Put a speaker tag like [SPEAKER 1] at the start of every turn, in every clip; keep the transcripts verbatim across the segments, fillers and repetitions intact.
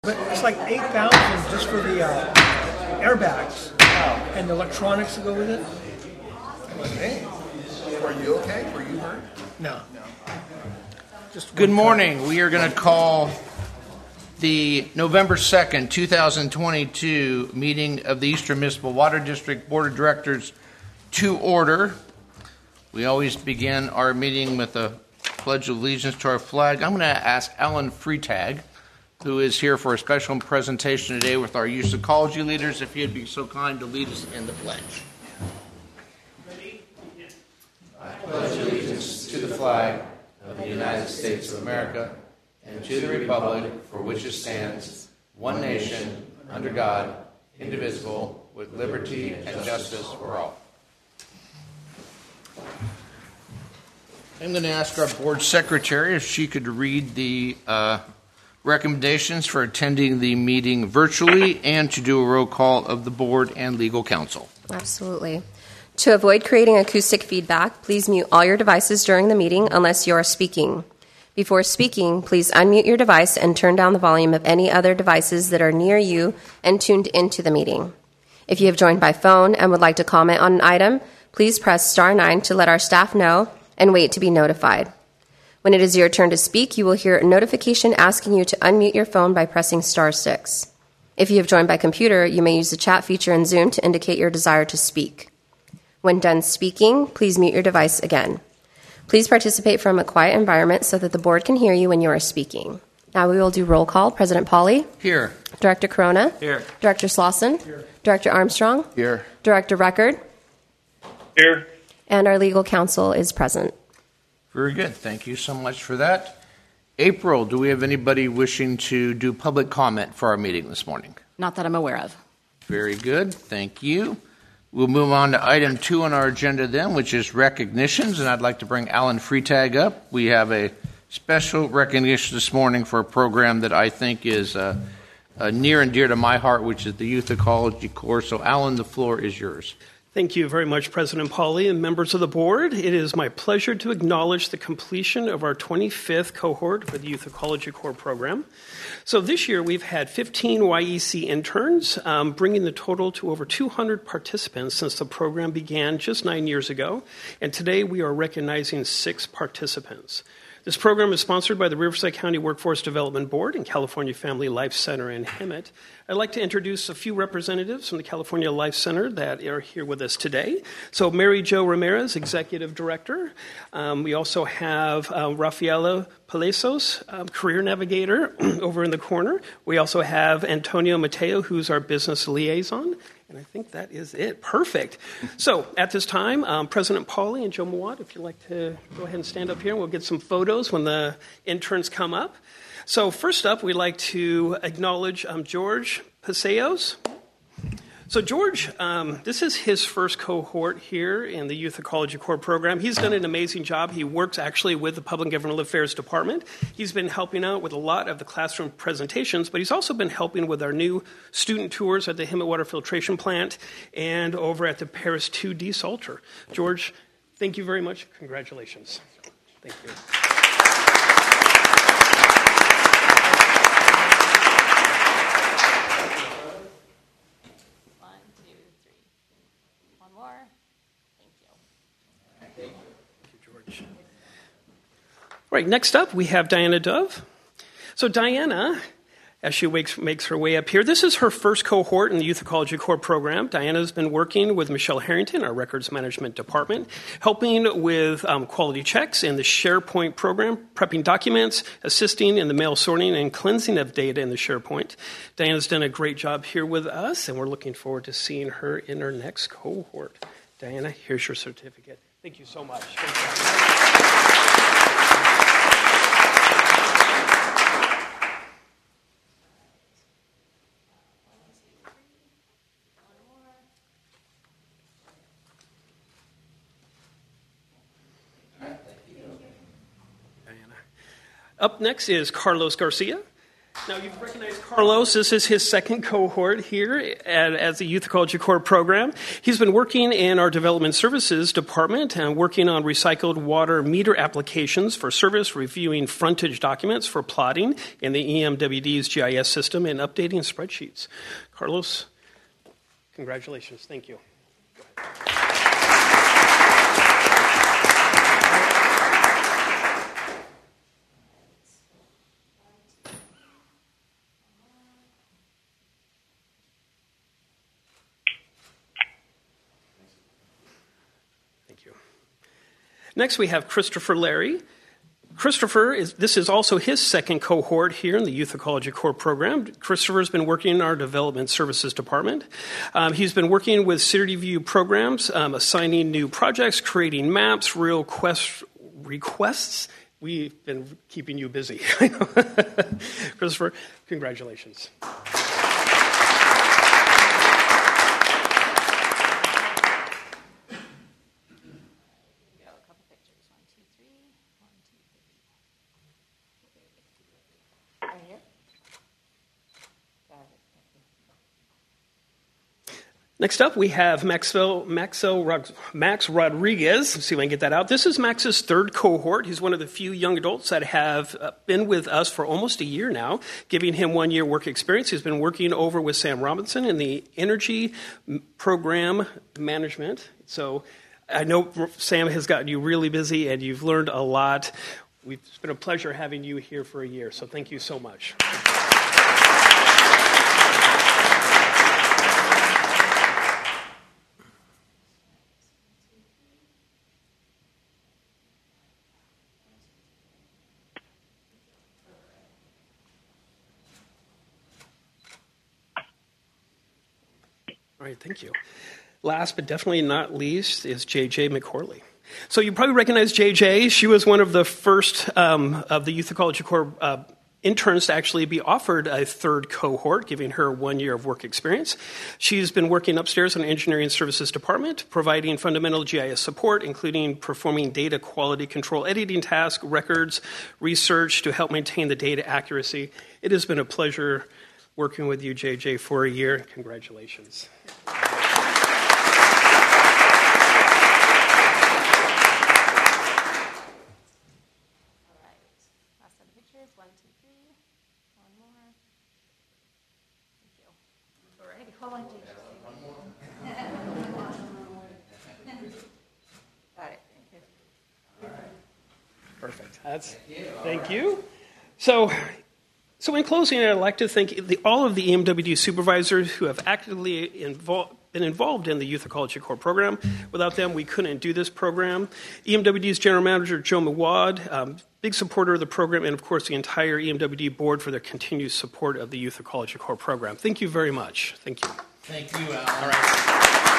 [SPEAKER 1] But it's like eight thousand just for the uh, airbags wow. and the electronics that go with it.
[SPEAKER 2] Hey, were you okay? Were you hurt?
[SPEAKER 1] No. No.
[SPEAKER 3] Just Good morning. Cut. We are going to call the November second, twenty twenty-two meeting of the Eastern Municipal Water District Board of Directors to order. We always begin our meeting with a pledge of allegiance to our flag. I'm going to ask Alan Freitag, who is here for a special presentation today with our youth ecology leaders, if he'd be so kind to lead us in the pledge. I pledge allegiance to the flag of the United States of America and to the republic for which it stands, one nation, under God, indivisible, with liberty and justice for all. I'm going to ask our board secretary if she could read the uh, recommendations for attending the meeting virtually and to do a roll call of the board and legal counsel.
[SPEAKER 4] Absolutely. To avoid creating acoustic feedback, please mute all your devices during the meeting unless you are speaking. Before speaking, please unmute your device and turn down the volume of any other devices that are near you and tuned into the meeting. If you have joined by phone and would like to comment on an item, please press star nine to let our staff know and wait to be notified. When it is your turn to speak, you will hear a notification asking you to unmute your phone by pressing star six. If you have joined by computer, you may use the chat feature in Zoom to indicate your desire to speak. When done speaking, please mute your device again. Please participate from a quiet environment so that the board can hear you when you are speaking. Now we will do roll call. President Pauly?
[SPEAKER 3] Here.
[SPEAKER 4] Director Corona?
[SPEAKER 3] Here.
[SPEAKER 4] Director Slauson?
[SPEAKER 1] Here.
[SPEAKER 4] Director Armstrong?
[SPEAKER 3] Here.
[SPEAKER 4] Director Record?
[SPEAKER 5] Here.
[SPEAKER 4] And our legal counsel is present.
[SPEAKER 3] Very good. Thank you so much for that. April, do we have anybody wishing to do public comment for our meeting this morning?
[SPEAKER 6] Not that I'm aware of.
[SPEAKER 3] Very good. Thank you. We'll move on to item two on our agenda then, which is recognitions, and I'd like to bring Alan Freitag up. We have a special recognition this morning for a program that I think is uh, uh, near and dear to my heart, which is the Youth Ecology Corps. So, Alan, the floor is yours.
[SPEAKER 5] Thank you very much, President Pauly and members of the board. It is my pleasure to acknowledge the completion of our twenty-fifth cohort for the Youth Ecology Corps program. So this year we've had fifteen Y E C interns, um, bringing the total to over two hundred participants since the program began just nine years ago. And today we are recognizing six participants. This program is sponsored by the Riverside County Workforce Development Board and California Family Life Center in Hemet. I'd like to introduce a few representatives from the California Life Center that are here with us today. So Mary Jo Ramirez, Executive Director. Um, we also have uh, Rafaela Palacios, um, Career Navigator, over in the corner. We also have Antonio Mateo, who's our Business Liaison. And I think that is it. Perfect. So at this time, um, President Pauly and Joe Mawad, if you'd like to go ahead and stand up here, and we'll get some photos when the interns come up. So first up, we'd like to acknowledge um, George Paseos. So George, um, this is his first cohort here in the Youth Ecology Corps program. He's done an amazing job. He works actually with the Public Government Affairs Department. He's been helping out with a lot of the classroom presentations, but he's also been helping with our new student tours at the Hemet Water Filtration Plant and over at the Paris two desalter. George, thank you very much. Congratulations. Thank you. All right, next up, we have Diana Dove. So Diana, as she wakes, makes her way up here, this is her first cohort in the Youth Ecology Corps program. Diana's been working with Michelle Harrington, our Records Management Department, helping with um, quality checks in the SharePoint program, prepping documents, assisting in the mail sorting and cleansing of data in the SharePoint. Diana's done a great job here with us, and we're looking forward to seeing her in her next cohort. Diana, here's your certificate. Thank you so much. Up next is Carlos Garcia. Now, you've recognized Carlos. This is his second cohort here at, as the Youth Ecology Corps program. He's been working in our Development Services Department and working on recycled water meter applications for service, reviewing frontage documents for plotting in the E M W D's G I S system, and updating spreadsheets. Carlos, congratulations. Thank you. Next, we have Christopher Larry. Christopher, is, this is also his second cohort here in the Youth Ecology Corps program. Christopher's been working in our Development Services Department. Um, he's been working with CityView programs, um, assigning new projects, creating maps, real quest requests. We've been keeping you busy. Christopher, congratulations. Next up, we have Maxwell, Maxwell, Max Rodriguez. Let's see if I can get that out. This is Max's third cohort. He's one of the few young adults that have been with us for almost a year now, giving him one year work experience. He's been working over with Sam Robinson in the energy program management. So I know Sam has gotten you really busy and you've learned a lot. It's been a pleasure having you here for a year, so thank you so much. All right, thank you. Last but definitely not least is J J McCorley. So you probably recognize J J. She was one of the first um, of the Youth Ecology Corps uh, interns to actually be offered a third cohort, giving her one year of work experience. She's been working upstairs in the Engineering Services Department, providing fundamental G I S support, including performing data quality control editing tasks, records, research to help maintain the data accuracy. It has been a pleasure working with you, J J, for a year. Congratulations. Perfect. That's, thank you. So, so in closing, I'd like to thank the, all of the E M W D supervisors who have actively involved, been involved in the Youth Ecology Corps program. Without them, we couldn't do this program. E M W D's General Manager, Joe Mawad, um, big supporter of the program, and of course the entire E M W D board for their continued support of the Youth Ecology Corps program. Thank you very much. Thank you.
[SPEAKER 3] Thank you, Al. All right.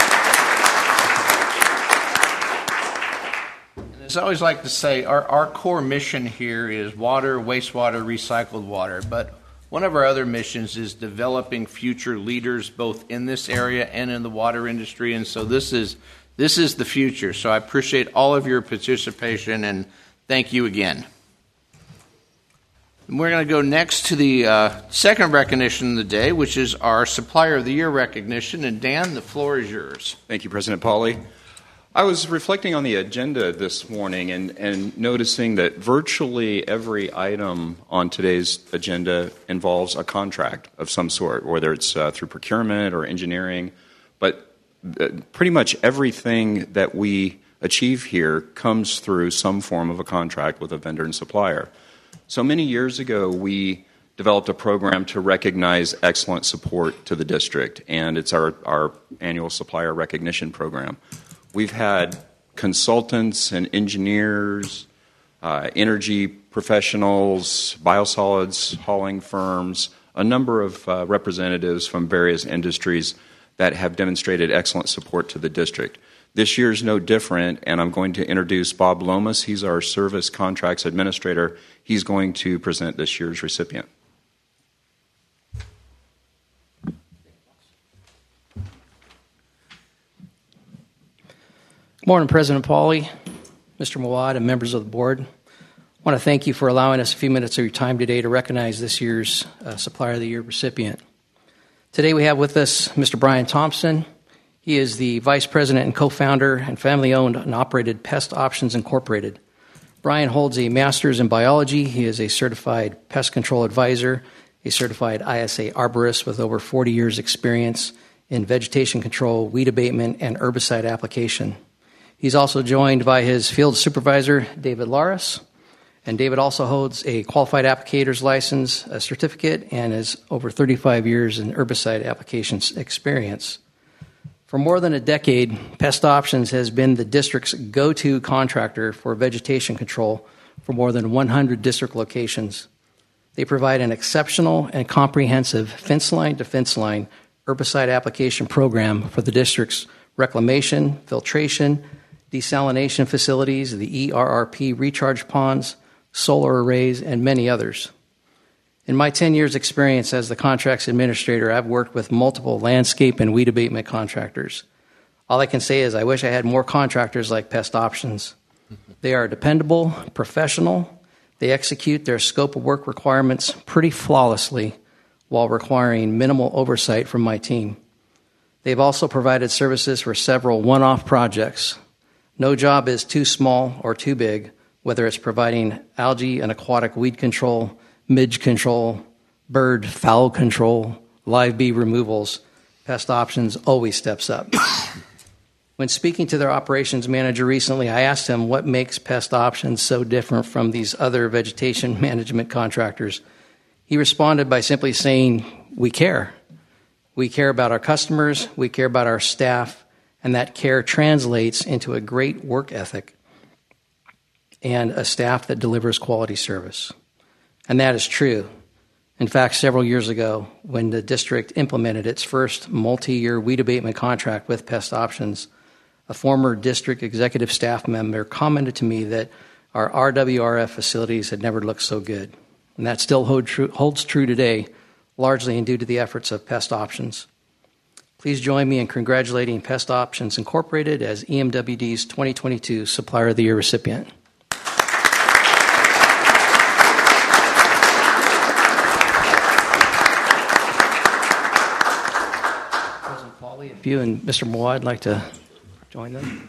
[SPEAKER 3] As I always like to say, our, our core mission here is water, wastewater, recycled water. But one of our other missions is developing future leaders both in this area and in the water industry. And so this is this is the future. So I appreciate all of your participation and thank you again. And we're going to go next to the uh, second recognition of the day, which is our Supplier of the Year recognition. And Dan, the floor is yours.
[SPEAKER 6] Thank you, President Pauly. I was reflecting on the agenda this morning and, and noticing that virtually every item on today's agenda involves a contract of some sort, whether it's uh, through procurement or engineering. But uh, pretty much everything that we achieve here comes through some form of a contract with a vendor and supplier. So many years ago, we developed a program to recognize excellent support to the district, and it's our, our annual supplier recognition program. We've had consultants and engineers, uh, energy professionals, biosolids hauling firms, a number of uh, representatives from various industries that have demonstrated excellent support to the district. This year is no different, and I'm going to introduce Bob Lomas. He's our Service Contracts Administrator. He's going to present this year's recipient.
[SPEAKER 7] Good morning, President Pauly, Mister Mawad, and members of the board. I want to thank you for allowing us a few minutes of your time today to recognize this year's uh, Supplier of the Year recipient. Today we have with us Mister Brian Thompson. He is the Vice President and co-founder and family-owned and operated Pest Options Incorporated. Brian holds a master's in biology. He is a certified pest control advisor, a certified I S A arborist with over forty years experience in vegetation control, weed abatement, and herbicide application. He's also joined by his field supervisor, David Laris. And David also holds a qualified applicator's license, a certificate, and has over thirty-five years in herbicide applications experience. For more than a decade, Pest Options has been the district's go-to contractor for vegetation control for more than one hundred district locations. They provide an exceptional and comprehensive fence line to fence line herbicide application program for the district's reclamation, filtration, desalination facilities, the E R R P recharge ponds, solar arrays, and many others. In my ten years experience as the contracts administrator, I've worked with multiple landscape and weed abatement contractors. All I can say is I wish I had more contractors like Pest Options. They are dependable, professional. They execute their scope of work requirements pretty flawlessly while requiring minimal oversight from my team. They've also provided services for several one-off projects. No job is too small or too big, whether it's providing algae and aquatic weed control, midge control, bird fowl control, live bee removals. Pest Options always steps up. When speaking to their operations manager recently, I asked him what makes Pest Options so different from these other vegetation management contractors. He responded by simply saying, we care. We care about our customers, we care about our staff, and that care translates into a great work ethic and a staff that delivers quality service. And that is true. In fact, several years ago, when the district implemented its first multi-year weed abatement contract with Pest Options, a former district executive staff member commented to me that our R W R F facilities had never looked so good. And that still hold true, holds true today, largely due to the efforts of Pest Options. Please join me in congratulating Pest Options Incorporated as E M W D's twenty twenty-two Supplier of the Year recipient. If you and Mister Moa would like to join them.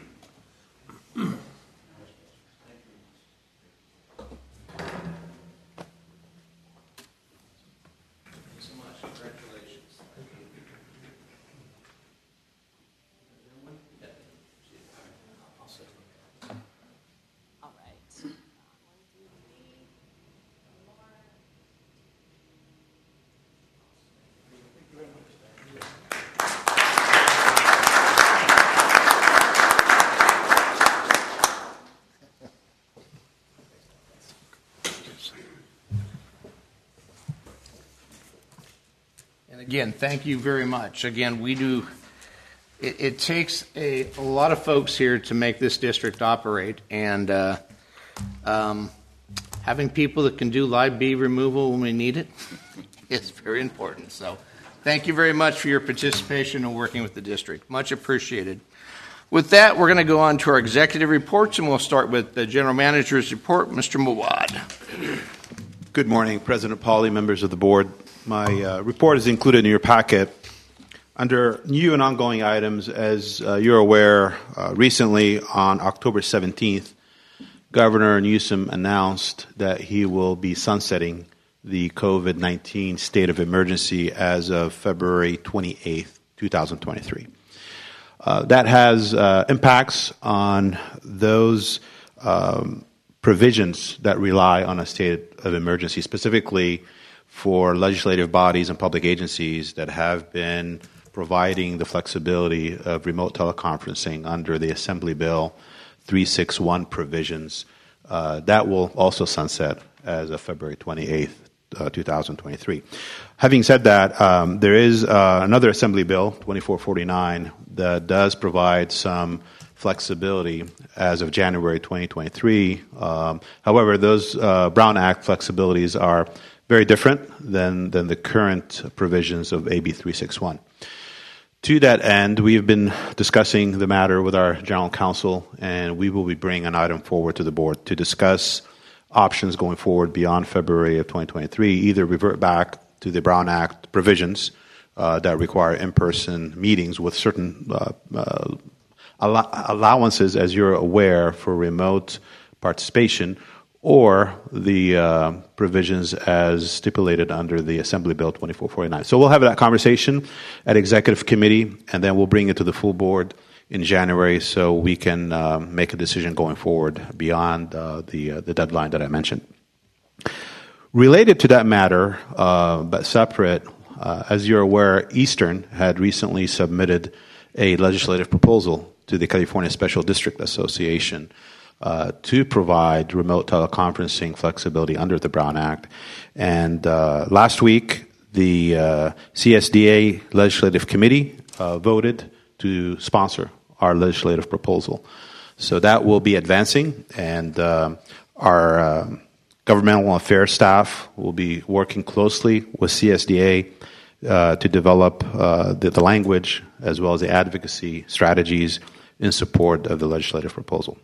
[SPEAKER 3] Again, thank you very much. Again, we do, it, it takes a, a lot of folks here to make this district operate, and uh, um, having people that can do live bee removal when we need it is very important. So thank you very much for your participation and working with the district. Much appreciated. With that, we're going to go on to our executive reports, and we'll start with the general manager's report, Mister Mawad.
[SPEAKER 8] Good morning, President Pauly, members of the board. My uh, report is included in your packet. Under new and ongoing items, as uh, you're aware, uh, recently on October seventeenth, Governor Newsom announced that he will be sunsetting the COVID nineteen state of emergency as of February twenty-eighth, twenty twenty-three. Uh, that has uh, impacts on those um, provisions that rely on a state of emergency, specifically for legislative bodies and public agencies that have been providing the flexibility of remote teleconferencing under the Assembly Bill three sixty-one provisions. Uh, that will also sunset as of February twenty-eighth, uh, twenty twenty-three. Having said that, um, there is uh, another Assembly Bill, twenty-four forty-nine, that does provide some flexibility as of January twenty twenty-three. Um, however, those uh, Brown Act flexibilities are very different than, than the current provisions of A B three sixty-one. To that end, we have been discussing the matter with our general counsel, and we will be bringing an item forward to the board to discuss options going forward beyond February of twenty twenty-three, either revert back to the Brown Act provisions uh, that require in-person meetings with certain uh, uh, allow- allowances, as you're aware, for remote participation, or the uh, provisions as stipulated under the Assembly Bill twenty-four forty-nine. So we'll have that conversation at Executive Committee, and then we'll bring it to the full board in January so we can uh, make a decision going forward beyond uh, the, uh, the deadline that I mentioned. Related to that matter, uh, but separate, uh, as you're aware, Eastern had recently submitted a legislative proposal to the California Special District Association uh, to provide remote teleconferencing flexibility under the Brown Act. And uh, last week, the uh, C S D A Legislative Committee uh, voted to sponsor our legislative proposal. So that will be advancing, and uh, our uh, governmental affairs staff will be working closely with C S D A uh, to develop uh, the, the language as well as the advocacy strategies in support of the legislative proposal.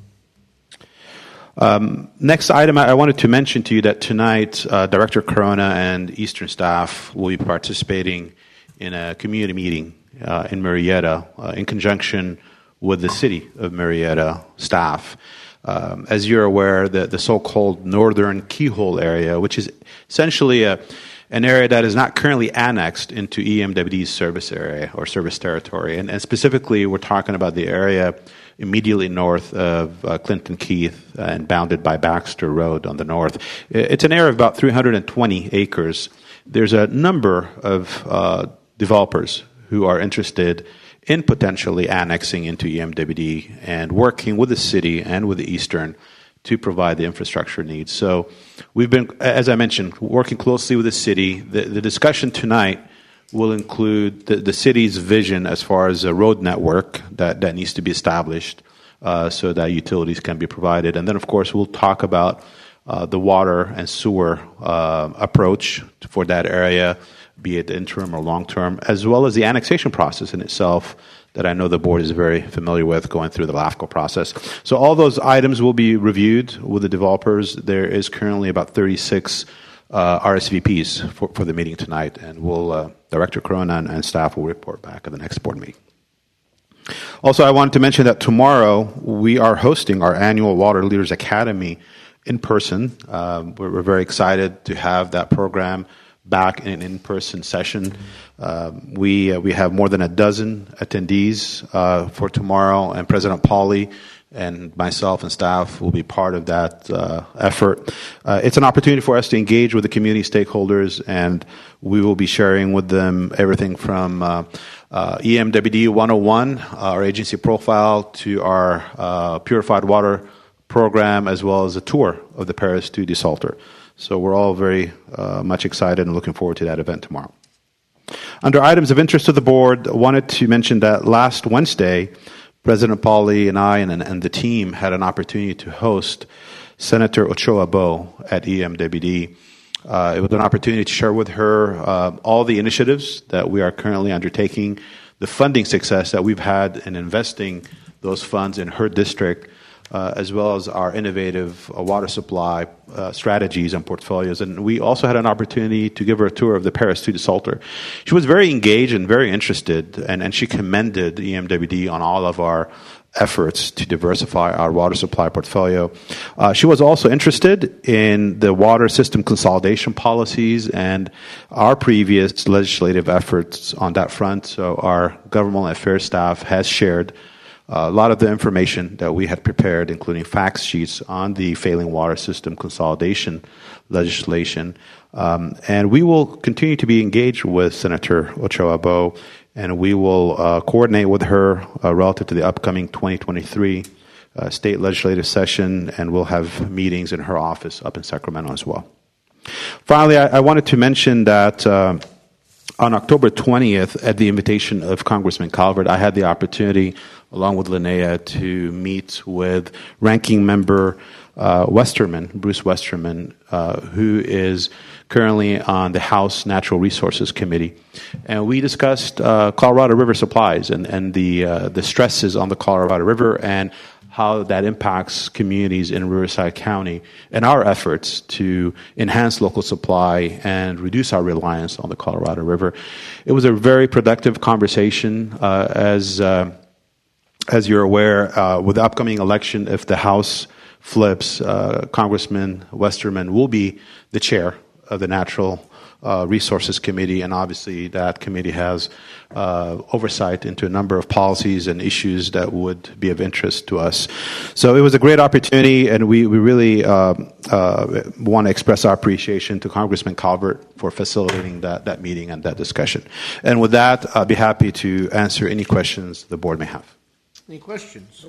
[SPEAKER 8] Um, next item, I wanted to mention to you that tonight uh, Director Corona and Eastern staff will be participating in a community meeting Uh, in Murrieta, uh, in conjunction with the city of Murrieta staff. Um, as you're aware, the, the so-called northern keyhole area, which is essentially a, an area that is not currently annexed into E M W D's service area or service territory, and, and specifically we're talking about the area immediately north of uh, Clinton Keith and bounded by Baxter Road on the north. It's an area of about three hundred twenty acres. There's a number of uh, developers who are interested in potentially annexing into E M W D and working with the city and with the Eastern to provide the infrastructure needs. So we've been, as I mentioned, working closely with the city. The, the discussion tonight will include the, the city's vision as far as a road network that, that needs to be established uh, so that utilities can be provided. And then, of course, we'll talk about uh, the water and sewer uh, approach for that area, be it interim or long-term, as well as the annexation process in itself that I know the board is very familiar with, going through the LAFCO process. So all those items will be reviewed with the developers. There is currently about thirty-six uh, R S V Ps for, for the meeting tonight, and we'll, uh, Director Corona and, and staff will report back at the next board meeting. Also, I wanted to mention that tomorrow we are hosting our annual Water Leaders Academy in person. Um, we're, we're very excited to have that program back in an in-person session. Uh, we uh, we have more than a dozen attendees uh, for tomorrow, and President Pauly and myself and staff will be part of that uh, effort. Uh, it's an opportunity for us to engage with the community stakeholders, and we will be sharing with them everything from uh, uh, E M W D one oh one, our agency profile, to our uh, purified water program, as well as a tour of the Paris two desalter. So we're all very uh, much excited and looking forward to that event tomorrow. Under items of interest to the board, I wanted to mention that last Wednesday, President Pauly and I and, and the team had an opportunity to host Senator Ochoa Bo at E M W D. Uh, it was an opportunity to share with her uh, all the initiatives that we are currently undertaking, the funding success that we've had in investing those funds in her district, Uh, as well as our innovative uh, water supply uh, strategies and portfolios. And we also had an opportunity to give her a tour of the Paris two desalter. She was very engaged and very interested, and, and she commended E M W D on all of our efforts to diversify our water supply portfolio. Uh, she was also interested in the water system consolidation policies and our previous legislative efforts on that front. So our governmental affairs staff has shared Uh, a lot of the information that we had prepared, including fact sheets on the failing water system consolidation legislation. Um, and we will continue to be engaged with Senator Ochoa Bo, and we will uh, coordinate with her uh, relative to the upcoming twenty twenty-three uh, state legislative session, and we'll have meetings in her office up in Sacramento as well. Finally, I, I wanted to mention that uh, on October twentieth, at the invitation of Congressman Calvert, I had the opportunity, along with Linnea, to meet with Ranking Member uh, Westerman, Bruce Westerman, uh, who is currently on the House Natural Resources Committee. And we discussed uh, Colorado River supplies and, and the, uh, the stresses on the Colorado River and how that impacts communities in Riverside County and our efforts to enhance local supply and reduce our reliance on the Colorado River. It was a very productive conversation. Uh, as uh, as you're aware, uh, with the upcoming election, if the House flips, uh, Congressman Westerman will be the chair of the Natural Uh, Resources Committee, and obviously that committee has uh, oversight into a number of policies and issues that would be of interest to us. So it was a great opportunity, and we, we really uh, uh, want to express our appreciation to Congressman Calvert for facilitating that, that meeting and that discussion. And with that, I'll be happy to answer any questions the board may have.
[SPEAKER 3] Any questions?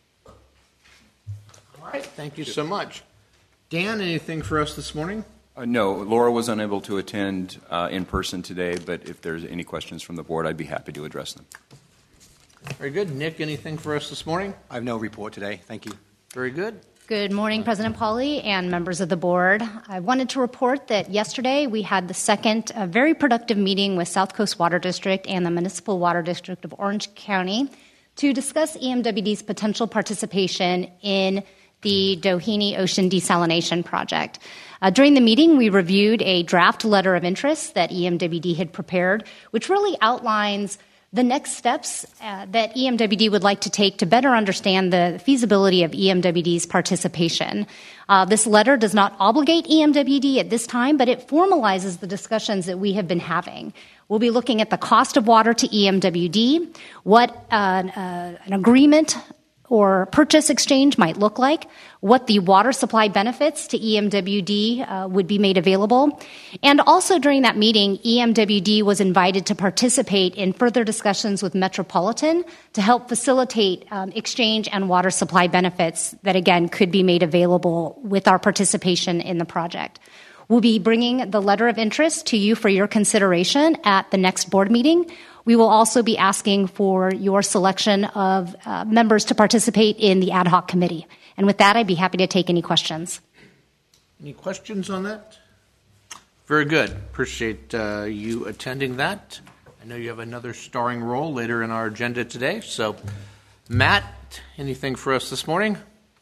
[SPEAKER 3] All right, thank you so much. Dan, anything for us this morning?
[SPEAKER 6] Uh, no, Laura was unable to attend uh, in person today, but if there's any questions from the board, I'd be happy to address them.
[SPEAKER 3] Very good. Nick, anything for us this morning?
[SPEAKER 9] I have no report today. Thank you.
[SPEAKER 3] Very good.
[SPEAKER 10] Good morning, President Pauly and members of the board. I wanted to report that yesterday we had the second uh, very productive meeting with South Coast Water District and the Municipal Water District of Orange County to discuss E M W D's potential participation in the Doheny Ocean Desalination Project. Uh, during the meeting, we reviewed a draft letter of interest that E M W D had prepared, which really outlines the next steps uh, that E M W D would like to take to better understand the feasibility of E M W D's participation. Uh, this letter does not obligate E M W D at this time, but it formalizes the discussions that we have been having. We'll be looking at the cost of water to E M W D, what uh, uh, an agreement or purchase exchange might look like, what the water supply benefits to E M W D uh, would be made available. And also during that meeting, E M W D was invited to participate in further discussions with Metropolitan to help facilitate um, exchange and water supply benefits that, again, could be made available with our participation in the project. We'll be bringing the letter of interest to you for your consideration at the next board meeting. We will also be asking for your selection of uh, members to participate in the ad hoc committee. And with that, I'd be happy to take any questions.
[SPEAKER 3] Any questions on that? Very good. Appreciate uh, you attending that. I know you have another starring role later in our agenda today. So, Matt, anything for us this morning?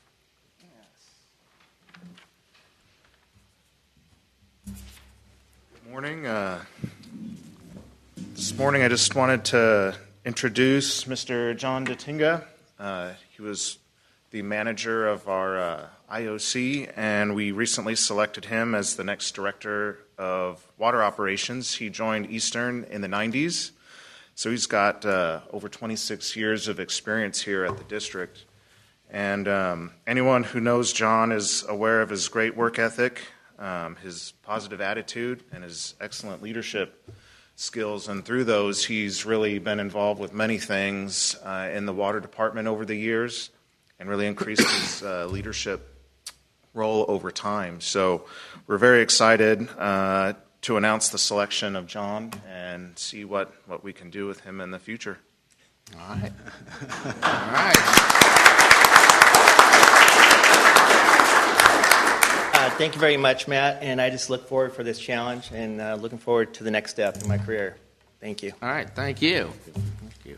[SPEAKER 11] Good morning. Uh, This morning, I just wanted to introduce Mister John Datinga. Uh, he was the manager of our uh, I O C, and we recently selected him as the next director of water operations. He joined Eastern in the nineties, so he's got uh, over twenty-six years of experience here at the district. And um, anyone who knows John is aware of his great work ethic, um, his positive attitude, and his excellent leadership skills, and through those he's really been involved with many things uh, in the water department over the years and really increased his uh, leadership role over time. So we're very excited uh, to announce the selection of John and see what, what we can do with him in the future.
[SPEAKER 3] All right. All right.
[SPEAKER 12] Uh, thank you very much, Matt, and I just look forward for this challenge and uh, looking forward to the next step in my career. Thank you.
[SPEAKER 3] All right, thank you. Thank you.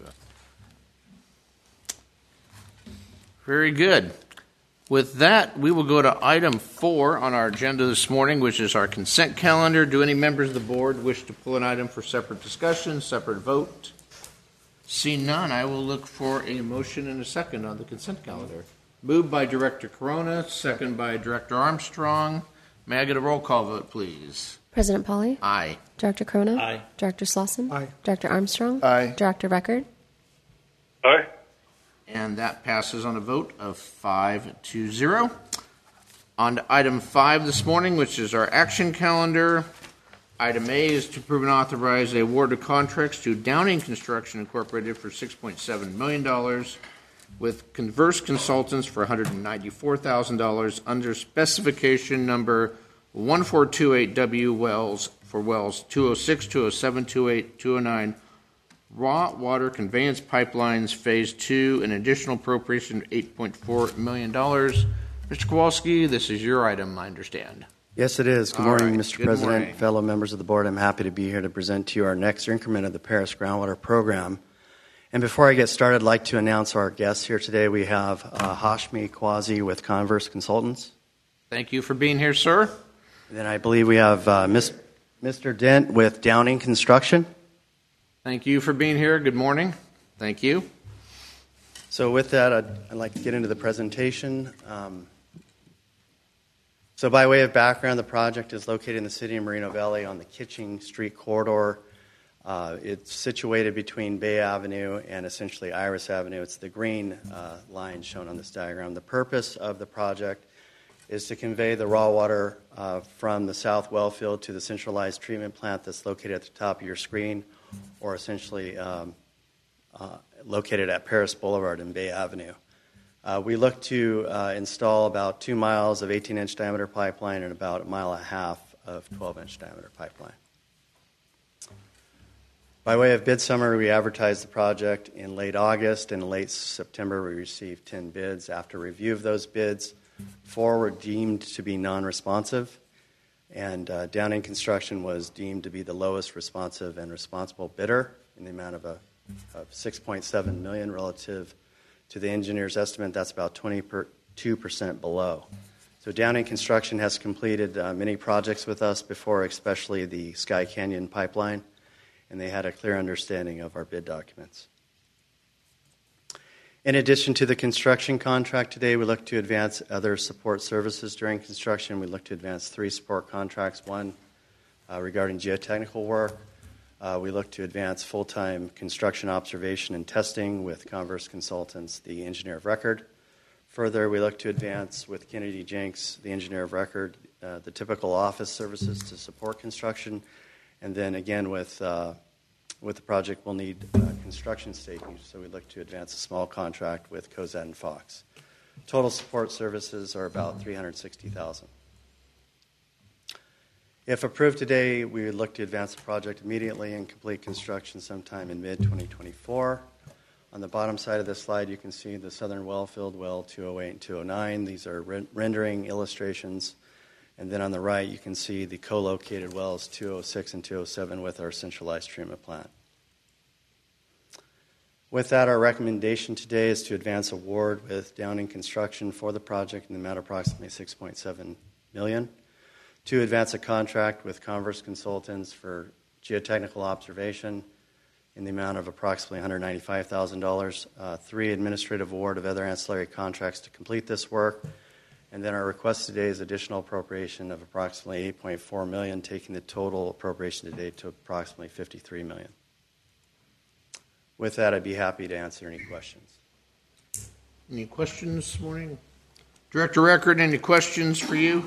[SPEAKER 3] Very good. With that, we will go to item four on our agenda this morning, which is our consent calendar. Do any members of the board wish to pull an item for separate discussion, separate vote? See none, I will look for a motion and a second on the consent calendar. Moved by Director Corona, second by Director Armstrong. May I get a roll call vote, please?
[SPEAKER 4] President Pauly?
[SPEAKER 3] Aye.
[SPEAKER 4] Director Corona?
[SPEAKER 5] Aye.
[SPEAKER 4] Director Slauson?
[SPEAKER 1] Aye.
[SPEAKER 4] Director Armstrong?
[SPEAKER 2] Aye.
[SPEAKER 4] Director Record?
[SPEAKER 13] Aye.
[SPEAKER 3] And that passes on a vote of five to zero. On to item five this morning, which is our action calendar. Item A is to approve and authorize the award of contracts to Downing Construction Incorporated for six point seven million dollars with Converse Consultants for one hundred ninety-four thousand dollars under specification number one four two eight W wells for wells two oh six, two oh seven, two oh eight, two oh nine, raw water conveyance pipelines phase two, an additional appropriation of eight point four million dollars. Mister Kowalski, this is your item, I understand.
[SPEAKER 14] Yes, it is. Good
[SPEAKER 3] All
[SPEAKER 14] morning,
[SPEAKER 3] right.
[SPEAKER 14] Mister
[SPEAKER 3] Good
[SPEAKER 14] President,
[SPEAKER 3] morning.
[SPEAKER 14] fellow members of the board. I'm happy to be here to present to you our next increment of the Paris Groundwater Program.
[SPEAKER 9] And before I get started, I'd like to announce our guests here today. We have uh, Hashmi Quasi with Converse Consultants.
[SPEAKER 3] Thank you for being here, sir.
[SPEAKER 9] And then I believe we have uh, Miss, Mister Dent with Downing Construction.
[SPEAKER 3] Thank you for being here. Good morning. Thank you.
[SPEAKER 9] So with that, I'd, I'd like to get into the presentation. Um, so by way of background, the project is located in the city of Moreno Valley on the Kitching Street corridor. Uh, it's situated between Bay Avenue and essentially Iris Avenue. It's the green uh, line shown on this diagram. The purpose of the project is to convey the raw water uh, from the south well field to the centralized treatment plant that's located at the top of your screen, or essentially um, uh, located at Paris Boulevard and Bay Avenue. Uh, we look to uh, install about two miles of eighteen-inch diameter pipeline and about a mile and a half of twelve-inch diameter pipeline. By way of bid summary, we advertised the project in late August, and in late September we received ten bids. After review of those bids, four were deemed to be non-responsive, and uh, Downing Construction was deemed to be the lowest responsive and responsible bidder in the amount of, a, of six point seven million dollars relative to the engineer's estimate. That's about twenty-two percent below. So Downing Construction has completed uh, many projects with us before, especially the Sky Canyon pipeline, and they had a clear understanding of our bid documents. In addition to the construction contract today, we look to advance other support services during construction. We look to advance three support contracts, one uh, regarding geotechnical work. Uh, we look to advance full-time construction observation and testing with Converse Consultants, the engineer of record. Further, we look to advance with Kennedy Jenks, the engineer of record, uh, the typical office services to support construction. And then again, with uh, with the project, we'll need uh, construction staging, so we look to advance a small contract with Cozad and Fox. Total support services are about three hundred sixty thousand dollars. If approved today, we would look to advance the project immediately and complete construction sometime in mid twenty twenty-four. On the bottom side of this slide, you can see the Southern Wellfield, well two oh eight and two oh nine. These are re- rendering illustrations. And then on the right, you can see the co-located wells two oh six and two oh seven with our centralized treatment plant. With that, our recommendation today is to advance award with Downing Construction for the project in the amount of approximately six point seven million dollars. To advance a contract with Converse Consultants for geotechnical observation in the amount of approximately one hundred ninety-five thousand dollars. Uh, three, administrative award of other ancillary contracts to complete this work. And then our request today is additional appropriation of approximately eight point four million dollars, taking the total appropriation today to approximately fifty-three million dollars. With that, I'd be happy to answer any questions.
[SPEAKER 3] Any questions this morning? Director Record, any questions for you?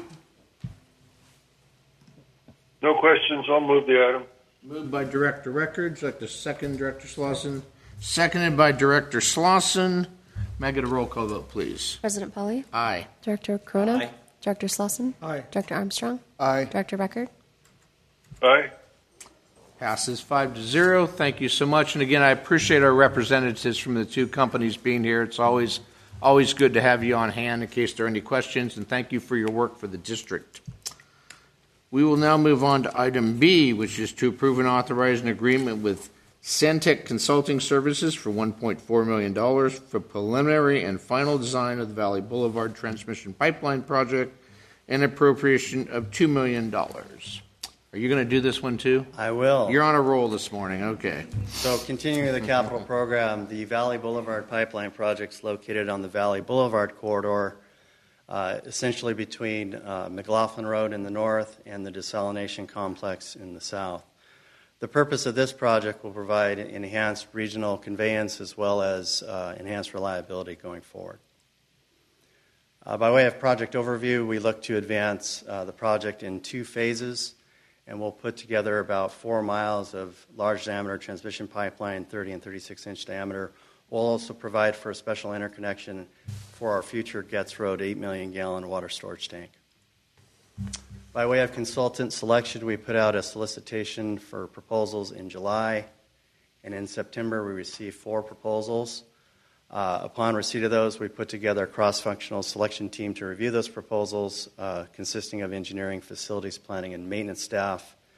[SPEAKER 13] No questions. I'll move the item.
[SPEAKER 3] Moved by Director Records. Like the second, Director Slauson. Seconded by Director Slauson. May I get a roll call vote, please?
[SPEAKER 4] President Pauly?
[SPEAKER 3] Aye.
[SPEAKER 4] Director Corona?
[SPEAKER 3] Aye.
[SPEAKER 4] Director Slauson?
[SPEAKER 1] Aye.
[SPEAKER 4] Director Armstrong?
[SPEAKER 2] Aye.
[SPEAKER 4] Director Record?
[SPEAKER 13] Aye.
[SPEAKER 3] Passes five to zero. Thank you so much. And again, I appreciate our representatives from the two companies being here. It's always always good to have you on hand in case there are any questions. And thank you for your work for the district. We will now move on to item B, which is to approve and authorize an agreement with Centec Consulting Services for one point four million dollars for preliminary and final design of the Valley Boulevard Transmission Pipeline Project and appropriation of two million dollars. Are you going to do this one too?
[SPEAKER 9] I will.
[SPEAKER 3] You're on a roll this morning. Okay.
[SPEAKER 9] So continuing the capital program, the Valley Boulevard Pipeline Project is located on the Valley Boulevard corridor, uh, essentially between uh, McLaughlin Road in the north and the desalination complex in the south. The purpose of this project will provide enhanced regional conveyance as well as uh, enhanced reliability going forward. Uh, by way of project overview, we look to advance uh, the project in two phases, and we'll put together about four miles of large diameter transmission pipeline, thirty and thirty-six inch diameter. We'll also provide for a special interconnection for our future Getz Road eight million gallon water storage tank. By way of consultant selection, we put out a solicitation for proposals in July, and in September we received four proposals. Uh, upon receipt of those, we put together a cross-functional selection team to review those proposals, uh, consisting of engineering, facilities planning, and maintenance staff.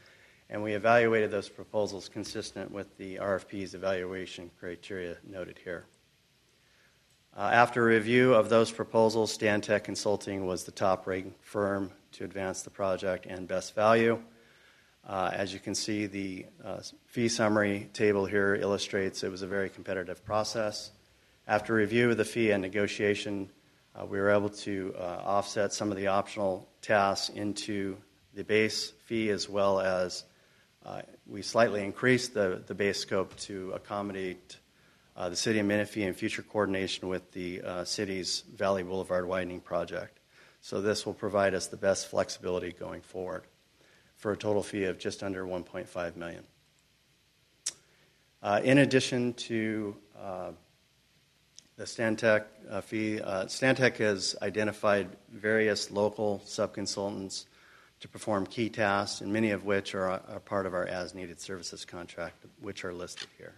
[SPEAKER 9] and we evaluated those proposals consistent with the R F P's evaluation criteria noted here. Uh, after review of those proposals, Stantec Consulting was the top-ranked firm to advance the project and best value. Uh, as you can see, the uh, fee summary table here illustrates it was a very competitive process. After review of the fee and negotiation, uh, we were able to uh, offset some of the optional tasks into the base fee, as well as uh, we slightly increased the, the base scope to accommodate uh, the City of Menifee in future coordination with the uh, city's Valley Boulevard widening project. So this will provide us the best flexibility going forward for a total fee of just under one point five million dollars. Uh, in addition to uh, the Stantec uh, fee, uh, Stantec has identified various local subconsultants to perform key tasks, and many of which are, are part of our as-needed services contract, which are listed here.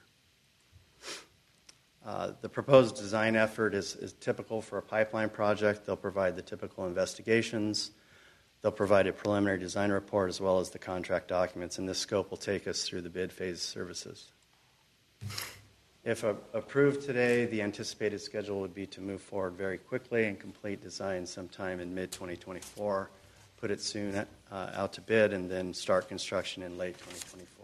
[SPEAKER 9] Uh, the proposed design effort is, is typical for a pipeline project. They'll provide the typical investigations. They'll provide a preliminary design report as well as the contract documents, and this scope will take us through the bid phase services. If uh, approved today, the anticipated schedule would be to move forward very quickly and complete design sometime in mid twenty twenty-four, put it soon uh, out to bid, and then start construction in late twenty twenty-four.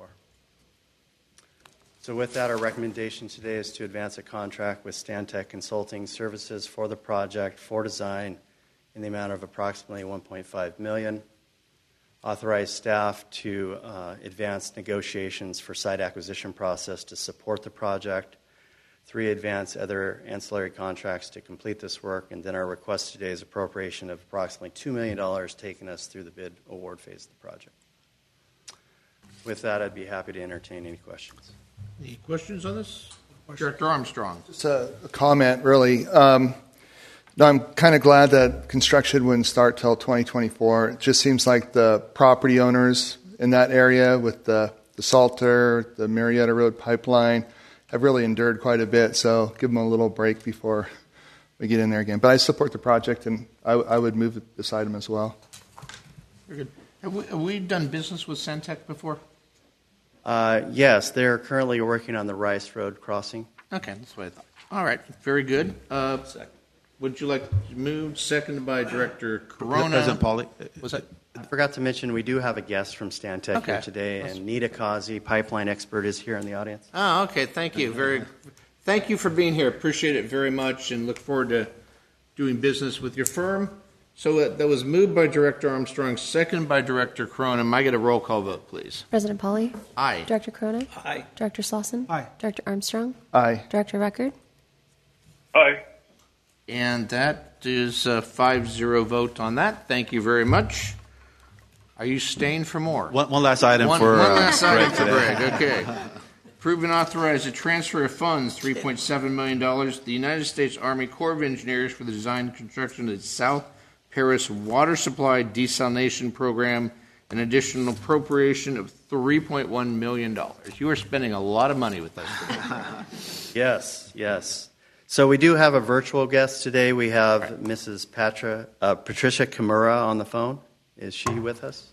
[SPEAKER 9] So with that, our recommendation today is to advance a contract with Stantec Consulting Services for the project for design in the amount of approximately one point five million dollars. Authorize staff to uh, advance negotiations for site acquisition process to support the project. Three, advance other ancillary contracts to complete this work. And then our request today is appropriation of approximately two million dollars, taking us through the bid award phase of the project. With that, I'd be happy to entertain any questions.
[SPEAKER 3] Any questions on this? Director Armstrong.
[SPEAKER 2] Just a, a comment, really. Um, no, I'm kind of glad that construction wouldn't start till twenty twenty-four. It just seems like the property owners in that area with the, the Salter, the Marietta Road pipeline have really endured quite a bit, so give them a little break before we get in there again. But I support the project, and I, I would move this item as well.
[SPEAKER 3] Very good. Have we, have we done business with Stantec before?
[SPEAKER 9] Uh, yes, they're currently working on the Rice Road crossing.
[SPEAKER 3] Okay, that's what I thought. All right, very good. Uh, would you like to move? Seconded by Director Corona.
[SPEAKER 8] President Pauly.
[SPEAKER 3] Was that?
[SPEAKER 9] I forgot to mention we do have a guest from Stantec
[SPEAKER 3] Okay.
[SPEAKER 9] here today, and Nita Kazi, pipeline expert, is here in the audience.
[SPEAKER 3] Oh, okay. Thank you. Very. Thank you for being here. Appreciate it very much, and look forward to doing business with your firm. So uh, that was moved by Director Armstrong, seconded by Director Corona. May I get a roll call vote, please?
[SPEAKER 4] President Pauly?
[SPEAKER 3] Aye.
[SPEAKER 4] Director Corona?
[SPEAKER 5] Aye.
[SPEAKER 4] Director Slauson?
[SPEAKER 1] Aye.
[SPEAKER 4] Director Armstrong?
[SPEAKER 2] Aye.
[SPEAKER 4] Director Record?
[SPEAKER 13] Aye.
[SPEAKER 3] And that is a five zero vote on that. Thank you very much. Are you staying for more?
[SPEAKER 8] One, one last item
[SPEAKER 3] One,
[SPEAKER 8] for
[SPEAKER 3] one
[SPEAKER 8] uh,
[SPEAKER 3] last item
[SPEAKER 8] Greg
[SPEAKER 3] for
[SPEAKER 8] today.
[SPEAKER 3] Greg. Okay. Approve and authorize a transfer of funds, three point seven million dollars, to the United States Army Corps of Engineers for the design and construction of the South Paris Water Supply Desalination Program, an additional appropriation of three point one million dollars. You are spending a lot of money with us today.
[SPEAKER 9] Yes, yes. So we do have a virtual guest today. We have right. Missus Patra, uh, Patricia Kimura on the phone. Is she with us?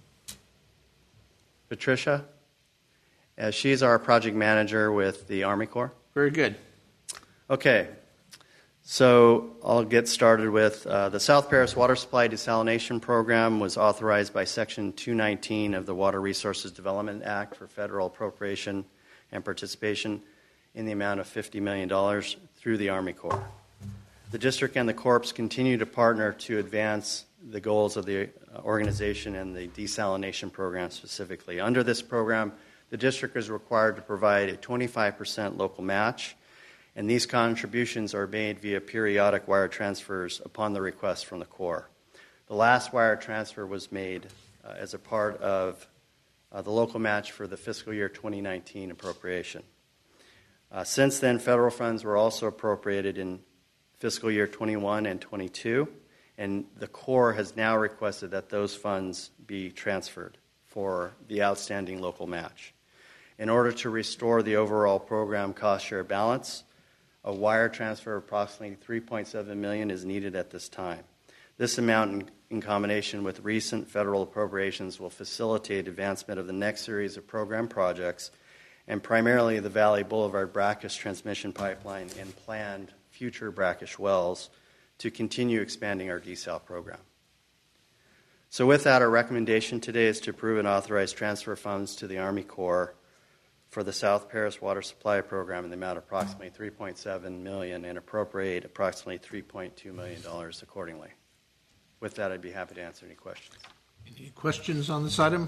[SPEAKER 9] Patricia? Uh, she's our project manager with the Army Corps.
[SPEAKER 3] Very good.
[SPEAKER 9] Okay. So I'll get started with uh, the South Paris Water Supply Desalination Program was authorized by Section two nineteen of the Water Resources Development Act for federal appropriation and participation in the amount of fifty million dollars through the Army Corps. The district and the Corps continue to partner to advance the goals of the organization and the desalination program specifically. Under this program, the district is required to provide a twenty-five percent local match, and these contributions are made via periodic wire transfers upon the request from the Corps. The last wire transfer was made uh, as a part of uh, the local match for the fiscal year twenty nineteen appropriation. Uh, since then, federal funds were also appropriated in fiscal year twenty-one and twenty-two, and the Corps has now requested that those funds be transferred for the outstanding local match. In order to restore the overall program cost share balance, a wire transfer of approximately three point seven million dollars is needed at this time. This amount in- in combination with recent federal appropriations, will facilitate advancement of the next series of program projects, and primarily the Valley Boulevard Brackish transmission pipeline and planned future brackish wells to continue expanding our desal program. So with that, our recommendation today is to approve and authorize transfer funds to the Army Corps for the South Paris Water Supply Program in the amount of approximately three point seven million dollars and appropriate approximately three point two million dollars accordingly. With that, I'd be happy to answer any questions.
[SPEAKER 3] Any questions on this item?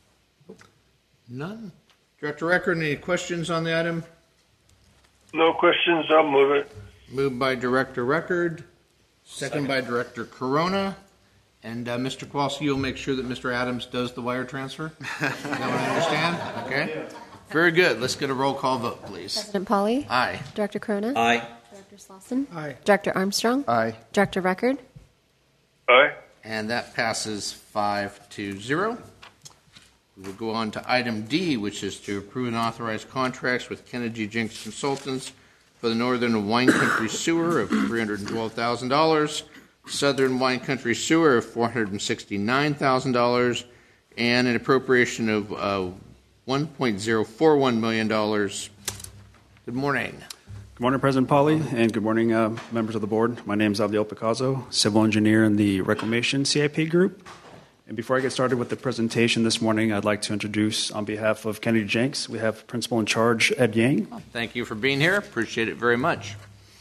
[SPEAKER 3] None. Director Record, any questions on the item?
[SPEAKER 13] No questions. I'll move it.
[SPEAKER 3] Moved by Director Record, second by Director Corona. And uh, Mister Kowalski, you'll make sure that Mister Adams does the wire transfer? Is that what I understand? Okay. Very good. Let's get a roll call vote, please.
[SPEAKER 4] President Polly?
[SPEAKER 3] Aye.
[SPEAKER 4] Director Corona?
[SPEAKER 3] Aye.
[SPEAKER 4] Director Slauson?
[SPEAKER 1] Aye.
[SPEAKER 4] Director Armstrong?
[SPEAKER 2] Aye.
[SPEAKER 4] Director Record?
[SPEAKER 13] Aye.
[SPEAKER 3] And that passes five to zero. We will go on to item D, which is to approve and authorize contracts with Kennedy Jenks Consultants for the Northern Wine Country Sewer of three hundred twelve thousand dollars, Southern Wine Country Sewer of four hundred sixty-nine thousand dollars, and an appropriation of uh, one point zero four one million dollars. Good morning.
[SPEAKER 14] Good morning, President Polly, and good morning, uh, members of the board. My name is Abdiel Picasso, civil engineer in the Reclamation C I P group. And before I get started with the presentation this morning, I'd like to introduce, on behalf of Kennedy Jenks, we have Principal in Charge Ed Yang.
[SPEAKER 3] Thank you for being here. Appreciate it very much.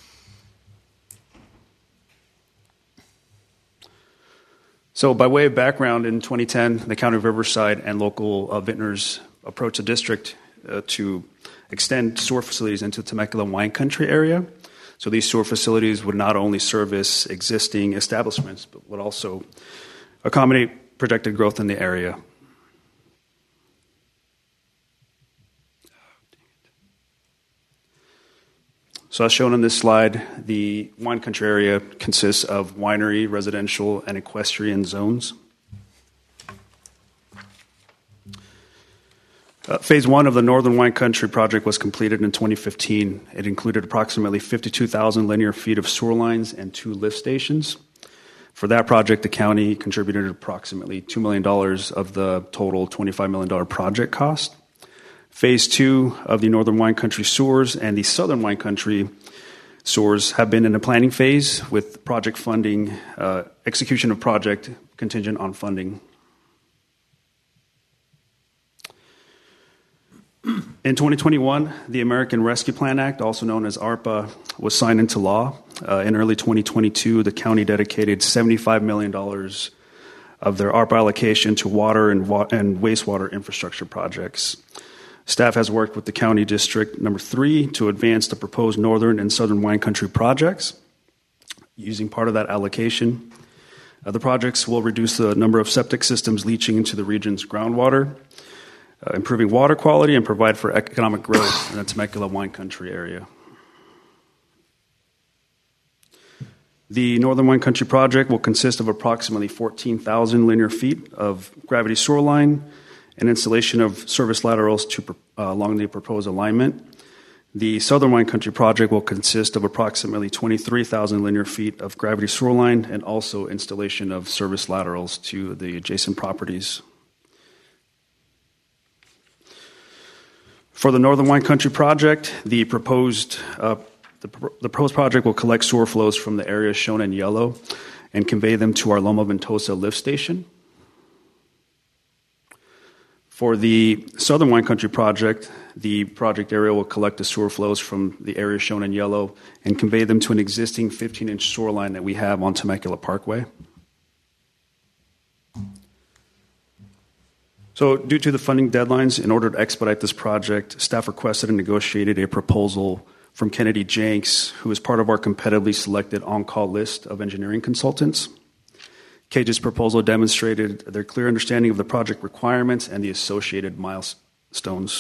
[SPEAKER 14] So by way of background, in twenty ten, the County of Riverside and local uh, vintners approached the district uh, to extend sewer facilities into the Temecula wine country area. So these sewer facilities would not only service existing establishments, but would also accommodate projected growth in the area. So as shown on this slide, the wine country area consists of winery, residential, and equestrian zones. Uh, phase one of the Northern Wine Country project was completed in twenty fifteen. It included approximately fifty-two thousand linear feet of sewer lines and two lift stations. For that project, the county contributed approximately two million dollars of the total twenty-five million dollars project cost. Phase two of the Northern Wine Country sewers and the Southern Wine Country sewers have been in the planning phase with project funding, uh, execution of project contingent on funding. In twenty twenty-one, the American Rescue Plan Act, also known as ARPA, was signed into law. Uh, in early twenty twenty-two, the county dedicated seventy-five million dollars of their ARPA allocation to water and, wa- and wastewater infrastructure projects. Staff has worked with the county district number three to advance the proposed Northern and Southern Wine Country projects. Using part of that allocation, uh, the projects will reduce the number of septic systems leaching into the region's groundwater, Uh, improving water quality, and provide for economic growth in the Temecula wine country area. The Northern Wine Country project will consist of approximately fourteen thousand linear feet of gravity sewer line and installation of service laterals to, uh, along the proposed alignment. The Southern Wine Country project will consist of approximately twenty-three thousand linear feet of gravity sewer line and also installation of service laterals to the adjacent properties. For the Northern Wine Country project, the proposed uh, the, the proposed project will collect sewer flows from the areas shown in yellow and convey them to our Loma Ventosa lift station. For the Southern Wine Country project, the project area will collect the sewer flows from the area shown in yellow and convey them to an existing fifteen-inch sewer line that we have on Temecula Parkway. So due to the funding deadlines, in order to expedite this project, staff requested and negotiated a proposal from Kennedy Jenks, who is part of our competitively selected on-call list of engineering consultants. K J's proposal demonstrated their clear understanding of the project requirements and the associated milestones.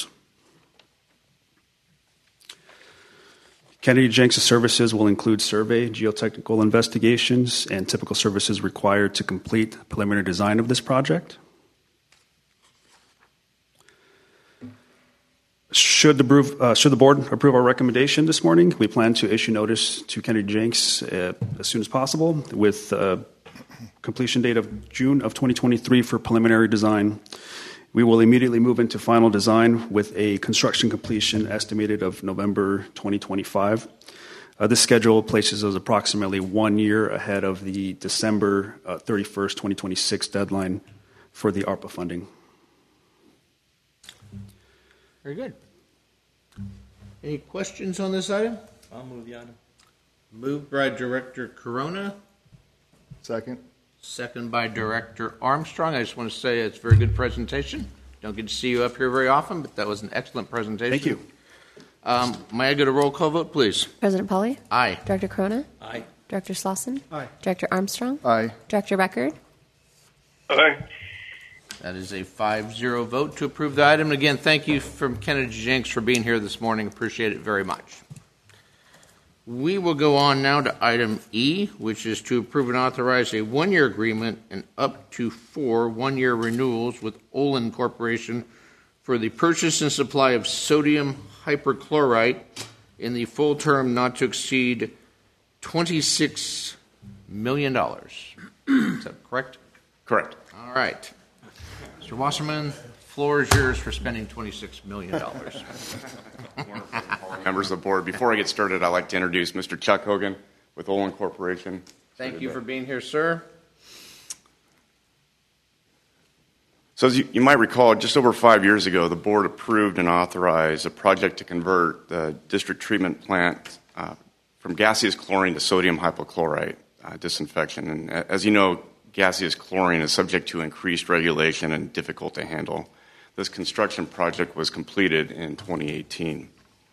[SPEAKER 14] Kennedy Jenks' services will include survey, geotechnical investigations, and typical services required to complete preliminary design of this project. Should the, uh, should the board approve our recommendation this morning, we plan to issue notice to Kennedy Jenks uh, as soon as possible with uh, completion date of June of twenty twenty-three for preliminary design. We will immediately move into final design with a construction completion estimated of November twenty twenty-five. Uh, this schedule places us approximately one year ahead of the December uh, thirty-first, twenty twenty-six deadline for the ARPA funding.
[SPEAKER 3] Very good. Any questions on this item?
[SPEAKER 12] I'll move the item.
[SPEAKER 3] Moved by Director Corona.
[SPEAKER 2] Second.
[SPEAKER 3] Second by Director Armstrong. I just want to say it's a very good presentation. Don't get to see you up here very often, but that was an excellent presentation.
[SPEAKER 14] Thank you.
[SPEAKER 3] Um, may I get a roll call vote, please?
[SPEAKER 4] President Polly?
[SPEAKER 3] Aye.
[SPEAKER 4] Director Corona?
[SPEAKER 12] Aye.
[SPEAKER 4] Director Slauson?
[SPEAKER 1] Aye.
[SPEAKER 4] Director Armstrong?
[SPEAKER 2] Aye.
[SPEAKER 4] Director Record?
[SPEAKER 13] Aye.
[SPEAKER 3] That is a five zero vote to approve the item. Again, thank you from Kennedy Jenks for being here this morning. Appreciate it very much. We will go on now to item E, which is to approve and authorize a one-year agreement and up to four one-year renewals with Olin Corporation for the purchase and supply of sodium hypochlorite in the full term not to exceed twenty-six million dollars. Is that correct?
[SPEAKER 6] Correct.
[SPEAKER 3] All right. Mister Wasserman, floor is yours for spending twenty-six million dollars.
[SPEAKER 15] Members of the board, before I get started, I'd like to introduce Mister Chuck Hogan with Olin Corporation.
[SPEAKER 3] Thank you for being here, sir.
[SPEAKER 15] So as you, you might recall, just over five years ago, the board approved and authorized a project to convert the district treatment plant uh, from gaseous chlorine to sodium hypochlorite uh, disinfection. And as you know, gaseous chlorine is subject to increased regulation and difficult to handle. This construction project was completed in twenty eighteen.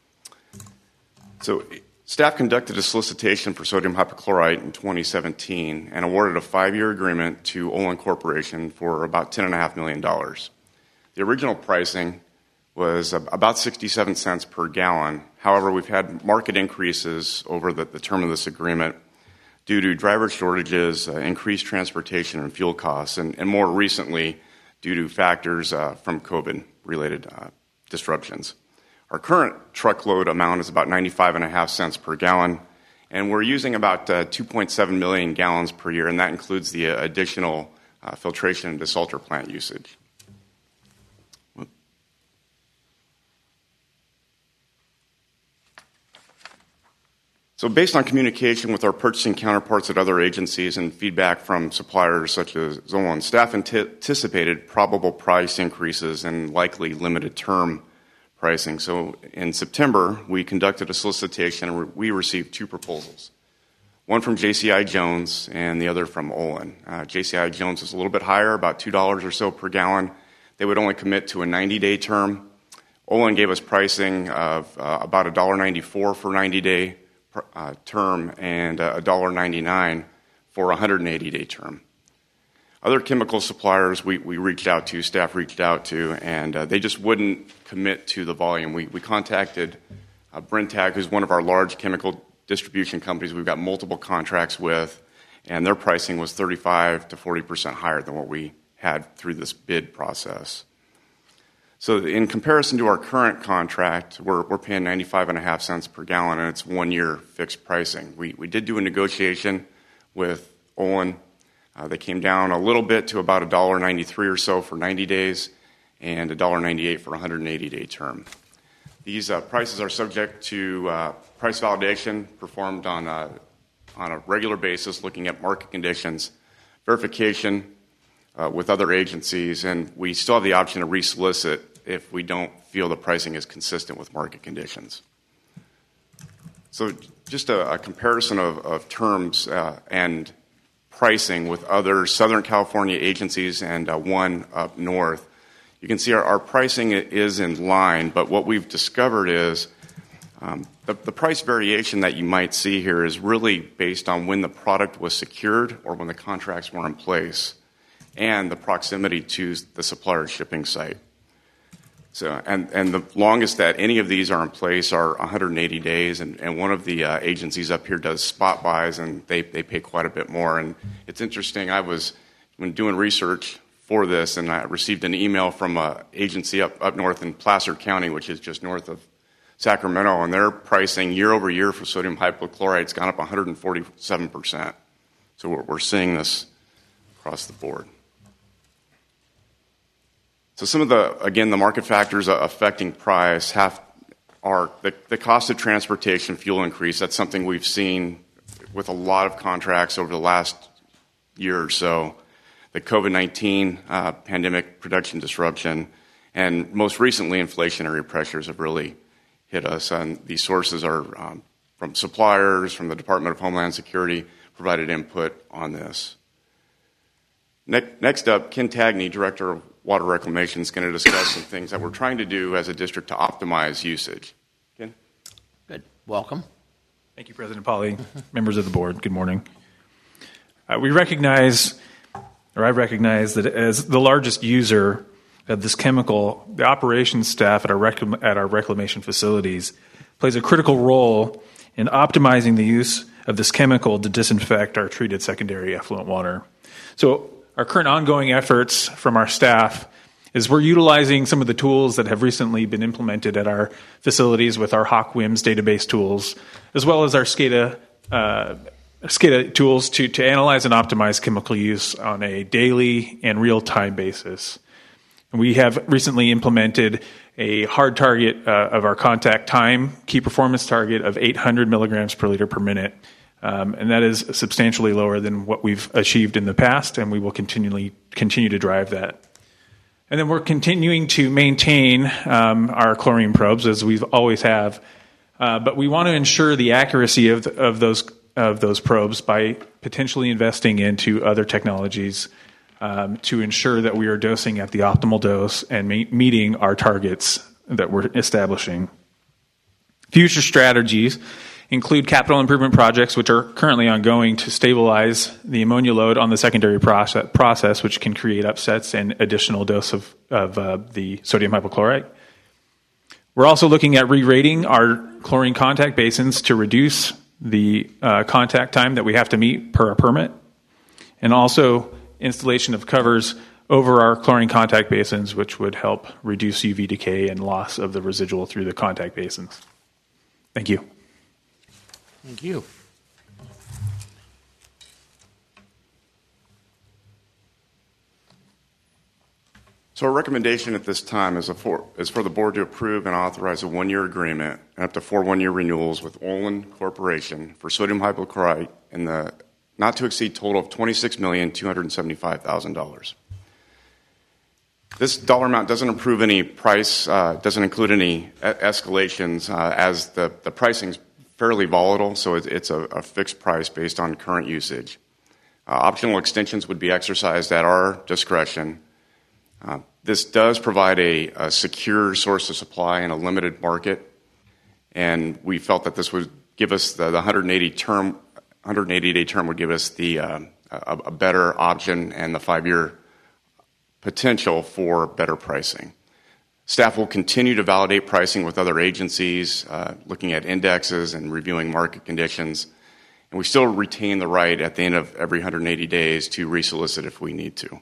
[SPEAKER 15] So staff conducted a solicitation for sodium hypochlorite in twenty seventeen and awarded a five-year agreement to Olin Corporation for about ten point five million dollars. The original pricing was about sixty-seven cents per gallon. However, we've had market increases over the, the term of this agreement due to driver shortages, uh, increased transportation and fuel costs, and, and more recently due to factors uh, from COVID-related uh, disruptions. Our current truckload amount is about ninety-five and a half cents per gallon, and we're using about uh, two point seven million gallons per year, and that includes the uh, additional uh, filtration and desalter plant usage. So based on communication with our purchasing counterparts at other agencies and feedback from suppliers such as Olin, staff anticipated probable price increases and likely limited term pricing. So in September, we conducted a solicitation and we received two proposals. One from J C I Jones and the other from Olin. Uh, J C I Jones is a little bit higher, about two dollars or so per gallon. They would only commit to a ninety-day term. Olin gave us pricing of uh, about one dollar ninety-four for ninety-day uh, term and uh, one dollar ninety-nine for a one hundred eighty-day term. Other chemical suppliers we, we reached out to, staff reached out to, and uh, they just wouldn't commit to the volume. We, we contacted uh, Brentag, who's one of our large chemical distribution companies we've got multiple contracts with, and their pricing was thirty-five to forty percent higher than what we had through this bid process. So in comparison to our current contract, we're, we're paying ninety-five and a half cents per gallon, and it's one-year fixed pricing. We, we did do a negotiation with Olin. Uh, they came down a little bit to about one dollar ninety-three or so for ninety days and one dollar ninety-eight for a one hundred eighty-day term. These uh, prices are subject to uh, price validation performed on a, on a regular basis, looking at market conditions, verification uh, with other agencies, and we still have the option to resolicit if we don't feel the pricing is consistent with market conditions. So just a, a comparison of, of terms uh, and pricing with other Southern California agencies and uh, one up north. You can see our, our pricing is in line, but what we've discovered is um, the, the price variation that you might see here is really based on when the product was secured or when the contracts were in place and the proximity to the supplier's shipping site. So, and, and the longest that any of these are in place are one hundred eighty days, and, and one of the uh, agencies up here does spot buys, and they, they pay quite a bit more. And it's interesting, I was, when doing research for this, and I received an email from an agency up, up north in Placer County, which is just north of Sacramento, and their pricing year over year for sodium hypochlorite has gone up one hundred forty-seven percent. So we're, we're seeing this across the board. So some of the, again, the market factors affecting price have are the, the cost of transportation, fuel increase. That's something we've seen with a lot of contracts over the last year or so. The COVID nineteen uh, pandemic production disruption, and most recently inflationary pressures have really hit us. And these sources are um, from suppliers, from the Department of Homeland Security, provided input on this. Ne- next up, Ken Tagney, Director of Water Reclamation, is going to discuss some things that we're trying to do as a district to optimize usage. Ken?
[SPEAKER 3] Good. Welcome.
[SPEAKER 16] Thank you, President Polly, members of the board. Good morning. Uh, we recognize, or I recognize, that as the largest user of this chemical, the operations staff at our, rec- at our reclamation facilities plays a critical role in optimizing the use of this chemical to disinfect our treated secondary effluent water. So our current ongoing efforts from our staff is we're utilizing some of the tools that have recently been implemented at our facilities with our Hawk W I M S database tools, as well as our SCADA, uh, SCADA tools to, to analyze and optimize chemical use on a daily and real-time basis. And we have recently implemented a hard target uh, of our contact time, key performance target of eight hundred milligrams per liter per minute. Um, and that is substantially lower than what we've achieved in the past, and we will continually continue to drive that. And then we're continuing to maintain um, our chlorine probes, as we've always have, uh, but we want to ensure the accuracy of, the, of those of those probes by potentially investing into other technologies um, to ensure that we are dosing at the optimal dose and me- meeting our targets that we're establishing. Future strategies include capital improvement projects, which are currently ongoing to stabilize the ammonia load on the secondary process, process which can create upsets and additional dose of, of uh, the sodium hypochlorite. We're also looking at re-rating our chlorine contact basins to reduce the uh, contact time that we have to meet per a permit, and also installation of covers over our chlorine contact basins, which would help reduce U V decay and loss of the residual through the contact basins. Thank you.
[SPEAKER 3] Thank you.
[SPEAKER 15] So our recommendation at this time is, a for, is for the board to approve and authorize a one-year agreement and up to four one-year renewals with Olin Corporation for sodium hypochlorite in the not-to-exceed total of twenty-six million two hundred seventy-five thousand dollars. This dollar amount doesn't improve any price, uh, doesn't include any escalations, uh, as the, the pricing is fairly volatile, so it, it's a, a fixed price based on current usage. Uh, optional extensions would be exercised at our discretion. Uh, this does provide a, a secure source of supply in a limited market, and we felt that this would give us the, the one hundred eighty term, one hundred eighty day term would give us the uh, a, a better option and the five-year potential for better pricing. Staff will continue to validate pricing with other agencies, uh, looking at indexes and reviewing market conditions, and we still retain the right at the end of every one hundred eighty days to resolicit if we need to.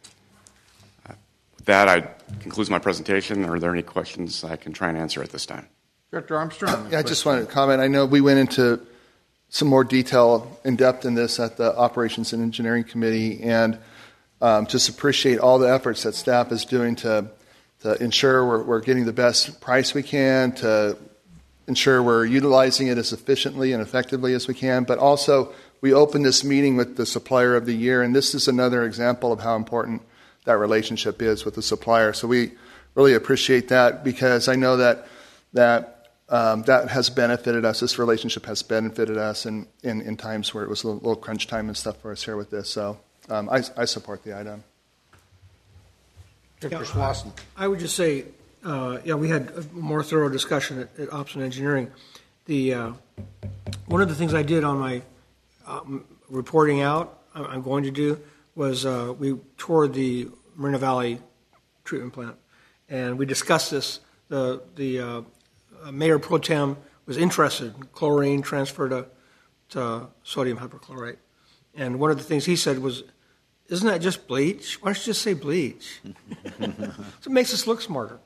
[SPEAKER 15] That I concludes my presentation. Are there any questions I can try and answer at this time?
[SPEAKER 3] Director Armstrong.
[SPEAKER 2] Yeah, I just wanted to comment. I know we went into some more detail in depth in this at the Operations and Engineering Committee, and um, just appreciate all the efforts that staff is doing to to ensure we're, we're getting the best price we can, to ensure we're utilizing it as efficiently and effectively as we can. But also, we opened this meeting with the Supplier of the Year, and this is another example of how important that relationship is with the supplier. So we really appreciate that, because I know that that um, that has benefited us. This relationship has benefited us in, in, in times where it was a little, little crunch time and stuff for us here with this. So um, I, I support the item.
[SPEAKER 3] Director Slauson.
[SPEAKER 1] I would just say, uh, yeah, we had a more thorough discussion at, at Ops and Engineering. The uh, one of the things I did on my um, reporting out, I'm going to do, was uh, we toured the Moreno Valley treatment plant, and we discussed this. The the uh, Mayor Pro Tem was interested in chlorine transfer to, to sodium hypochlorite. And one of the things he said was, isn't that just bleach? Why don't you just say bleach? So it makes us look smarter.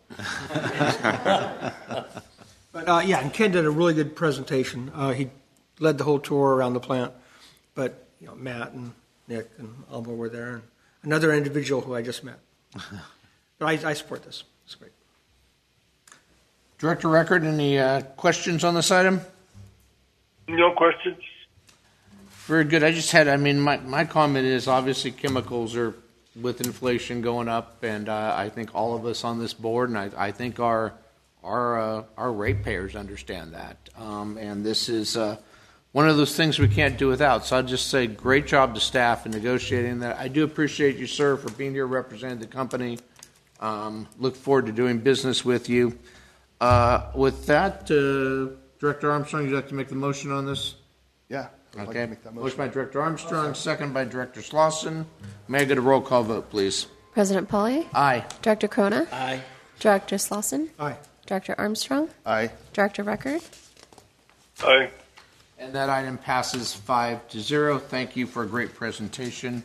[SPEAKER 1] But uh, yeah, and Ken did a really good presentation. Uh, he led the whole tour around the plant, but you know, Matt and Nick and Alma were there, and another individual who I just met. But I, I support this. It's great.
[SPEAKER 3] Director Record, any uh, questions on this item?
[SPEAKER 13] No questions.
[SPEAKER 3] Very good. I just had, I mean, my, my comment is obviously chemicals are with inflation going up, and uh, I think all of us on this board, and I, I think our our uh, our ratepayers understand that. Um, and this is uh, one of those things we can't do without. So I'd just say great job to staff in negotiating that. I do appreciate you, sir, for being here representing the company. Um, look forward to doing business with you. Uh, with that, uh, Director Armstrong, you'd like to make the motion on this?
[SPEAKER 2] Yeah. I'd like
[SPEAKER 3] Okay.
[SPEAKER 2] to make that motion.
[SPEAKER 3] Motion by Director Armstrong, second by Director Slauson. May I get a roll call vote, please?
[SPEAKER 4] President Polly?
[SPEAKER 3] Aye.
[SPEAKER 4] Director Crona?
[SPEAKER 12] Aye.
[SPEAKER 4] Director Slauson?
[SPEAKER 1] Aye.
[SPEAKER 4] Director Armstrong?
[SPEAKER 2] Aye.
[SPEAKER 4] Director Record?
[SPEAKER 13] Aye.
[SPEAKER 3] And that item passes five to zero. Thank you for a great presentation.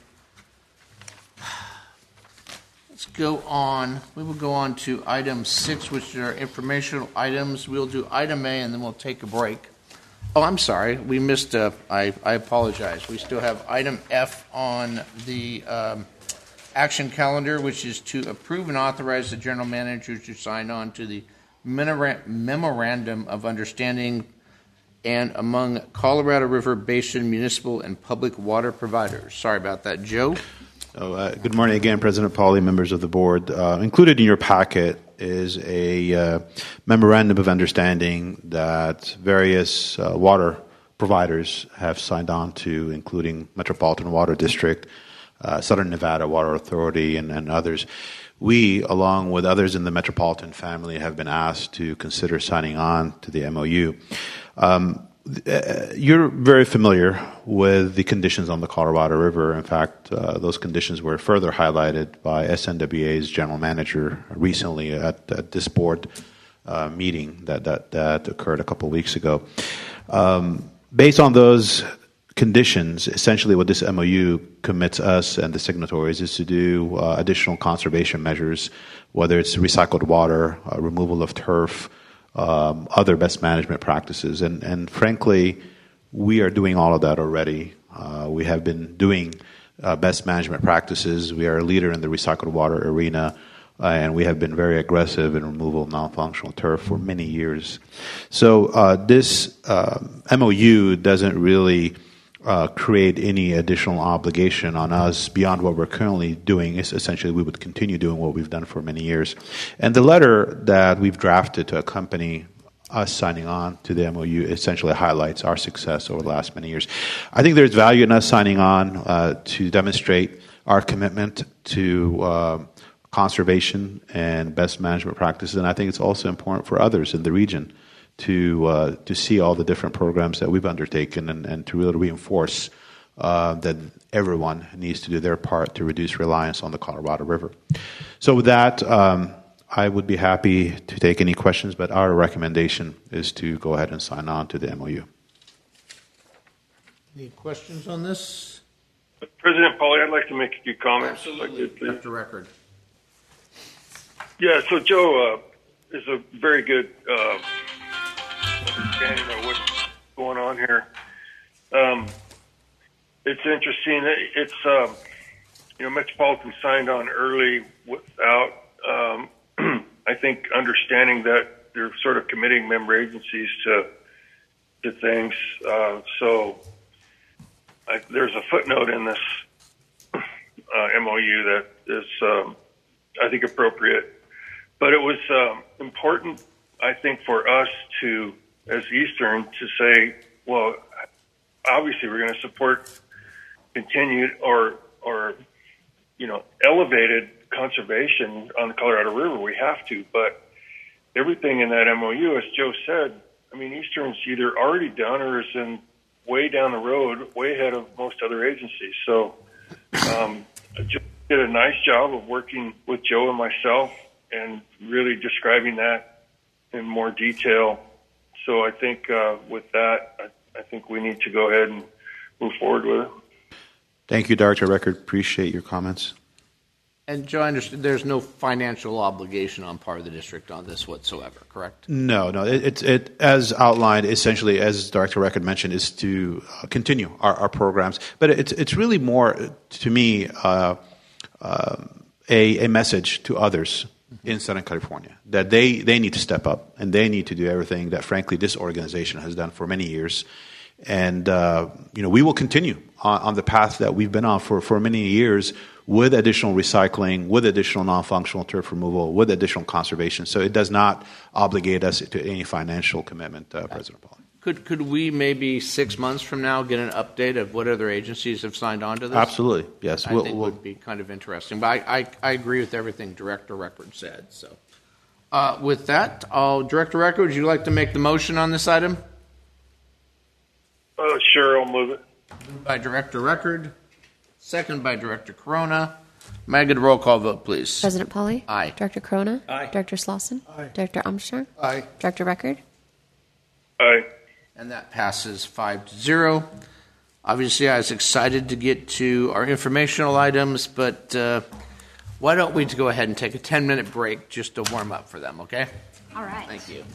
[SPEAKER 3] Let's go on. We will go on to item six, which are informational items. We'll do item A, and then we'll take a break. Oh, I'm sorry. We missed, uh, I, I apologize. We still have item F on the um, action calendar, which is to approve and authorize the general manager to sign on to the Memorandum of Understanding and among Colorado River Basin municipal and public water providers. Sorry about that. Joe?
[SPEAKER 8] Oh, uh, good morning again, President Polly, members of the board. Uh, included in your packet is a uh, memorandum of understanding that various uh, water providers have signed on to, including Metropolitan Water District, uh, Southern Nevada Water Authority, and, and others. We, along with others in the Metropolitan family, have been asked to consider signing on to the M O U. Um, Uh, you're very familiar with the conditions on the Colorado River. In fact, uh, those conditions were further highlighted by S N W A's general manager recently at, at this board uh, meeting that, that, that occurred a couple of weeks ago. Um, based on those conditions, essentially what this M O U commits us and the signatories is to do uh, additional conservation measures, whether it's recycled water, uh, removal of turf, Um, other best management practices. And, and frankly, we are doing all of that already. Uh, we have been doing uh, best management practices. We are a leader in the recycled water arena, uh, and we have been very aggressive in removal of non-functional turf for many years. So uh, this uh, M O U doesn't really Uh, create any additional obligation on us beyond what we're currently doing. Is essentially we would continue doing what we've done for many years. And the letter that we've drafted to accompany us signing on to the M O U essentially highlights our success over the last many years. I think there's value in us signing on uh, to demonstrate our commitment to uh, conservation and best management practices, and I think it's also important for others in the region to uh, to see all the different programs that we've undertaken and, and to really reinforce uh, that everyone needs to do their part to reduce reliance on the Colorado River. So with that, um, I would be happy to take any questions, but our recommendation is to go ahead and sign on to the M O U.
[SPEAKER 3] Any questions on this?
[SPEAKER 13] President Polly, I'd like to make a few comments.
[SPEAKER 3] Absolutely.
[SPEAKER 13] If I could,
[SPEAKER 3] Director Record.
[SPEAKER 13] Yeah, so Joe uh, is a very good uh, understanding of what's going on here. Um, it's interesting. It's um, you know, Metropolitan signed on early without, um, I think, understanding that they're sort of committing member agencies to to things. Uh, so I, there's a footnote in this uh, M O U that is, um, I think, appropriate. But it was um, important, I think, for us to, as Eastern, to say, well, obviously we're going to support continued or, or, you know, elevated conservation on the Colorado River. We have to, but everything in that M O U, as Joe said, I mean, Eastern's either already done or is in way down the road, way ahead of most other agencies. So um, Joe did a nice job of working with Joe and myself and really describing that in more detail. So I think uh, with that, I, I think we need to go ahead and move forward with it.
[SPEAKER 8] Thank you, Director Record. Appreciate your comments.
[SPEAKER 3] And Joe, I understand there's no financial obligation on part of the district on this whatsoever, correct?
[SPEAKER 8] No, no. It, it, it as outlined, essentially, as Director Record mentioned, is to uh, continue our, our programs. But it's it's really more, to me, uh, uh, a, a message to others mm-hmm. in Southern California that they, they need to step up and they need to do everything that, frankly, this organization has done for many years. And uh, you know, we will continue on, on the path that we've been on for, for many years, with additional recycling, with additional non-functional turf removal, with additional conservation. So it does not obligate us to any financial commitment, uh, President Paul.
[SPEAKER 3] Could could we maybe six months from now get an update of what other agencies have signed on to this?
[SPEAKER 8] Absolutely, yes.
[SPEAKER 3] I
[SPEAKER 8] we'll,
[SPEAKER 3] think
[SPEAKER 8] we'll,
[SPEAKER 3] would be kind of interesting. But I, I, I agree with everything Director Record said. So uh, with that, I'll, Director Record, would you like to make the motion on this item?
[SPEAKER 13] Uh, sure, I'll move it.
[SPEAKER 3] Moved by Director Record. Second by Director Corona. May I get a roll call vote, please?
[SPEAKER 4] President Pauly?
[SPEAKER 3] Aye.
[SPEAKER 4] Director Corona?
[SPEAKER 3] Aye.
[SPEAKER 4] Director Slauson?
[SPEAKER 1] Aye.
[SPEAKER 4] Director Armstrong?
[SPEAKER 2] Aye.
[SPEAKER 4] Director Record?
[SPEAKER 13] Aye.
[SPEAKER 3] And that passes five to zero. Obviously, I was excited to get to our informational items, but uh, why don't we go ahead and take a ten-minute break just to warm up for them, okay?
[SPEAKER 10] All right.
[SPEAKER 3] Thank you.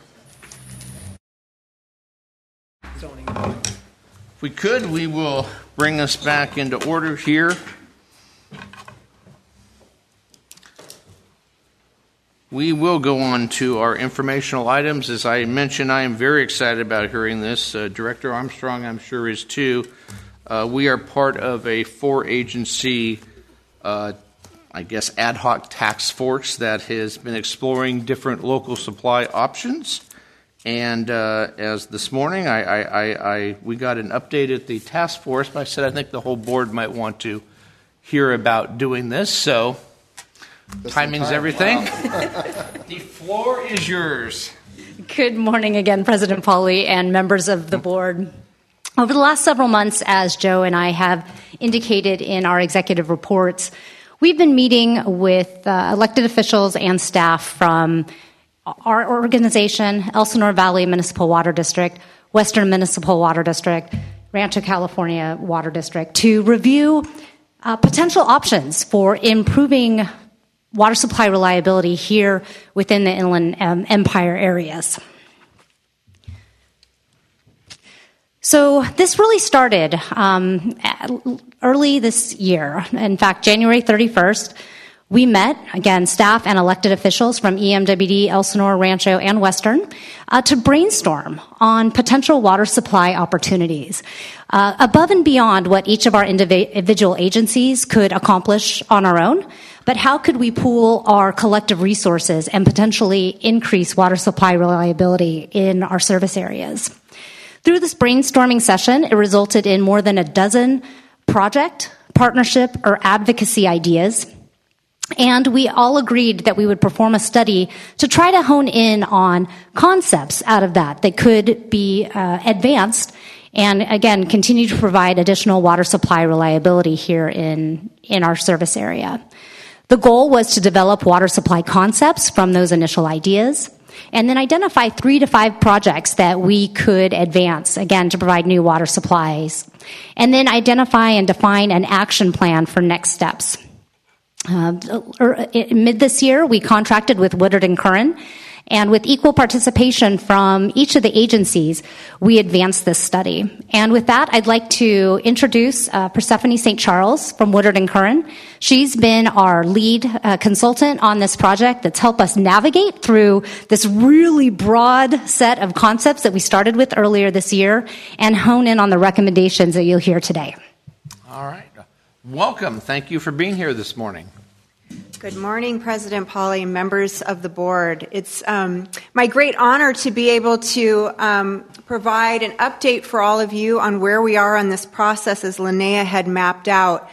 [SPEAKER 3] If we could, we will bring us back into order here. We will go on to our informational items. As I mentioned, I am very excited about hearing this. Uh, Director Armstrong, I'm sure, is too. Uh, we are part of a four-agency, uh, I guess, ad hoc task force that has been exploring different local supply options. And uh, as this morning, I, I, I, I we got an update at the task force, but I said I think the whole board might want to hear about doing this. So,
[SPEAKER 2] Just
[SPEAKER 3] timing's
[SPEAKER 2] time.
[SPEAKER 3] everything.
[SPEAKER 2] Wow.
[SPEAKER 3] The floor is yours.
[SPEAKER 10] Good morning again, President Pauly and members of the board. Over the last several months, as Joe and I have indicated in our executive reports, we've been meeting with uh, elected officials and staff from our organization, Elsinore Valley Municipal Water District, Western Municipal Water District, Rancho California Water District, to review uh, potential options for improving water supply reliability here within the Inland um, Empire areas. So this really started um, early this year. In fact, January thirty-first, we met, again, staff and elected officials from E M W D, Elsinore, Rancho, and Western uh, to brainstorm on potential water supply opportunities uh, above and beyond what each of our individual agencies could accomplish on our own. But how could we pool our collective resources and potentially increase water supply reliability in our service areas? Through this brainstorming session, it resulted in more than a dozen project, partnership, or advocacy ideas. And we all agreed that we would perform a study to try to hone in on concepts out of that that could be uh, advanced and, again, continue to provide additional water supply reliability here in, in our service area. The goal was to develop water supply concepts from those initial ideas and then identify three to five projects that we could advance, again, to provide new water supplies, and then identify and define an action plan for next steps. Uh, mid this year, we contracted with Woodard and Curran, and with equal participation from each of the agencies, we advanced this study. And with that, I'd like to introduce uh, Persephone Saint Charles from Woodard and Curran. She's been our lead uh, consultant on this project that's helped us navigate through this really broad set of concepts that we started with earlier this year and hone in on the recommendations that you'll hear today.
[SPEAKER 3] All right. Welcome. Thank you for being here this morning.
[SPEAKER 17] Good morning, President Pauly and members of the board. It's um, my great honor to be able to um, provide an update for all of you on where we are on this process as Linnea had mapped out.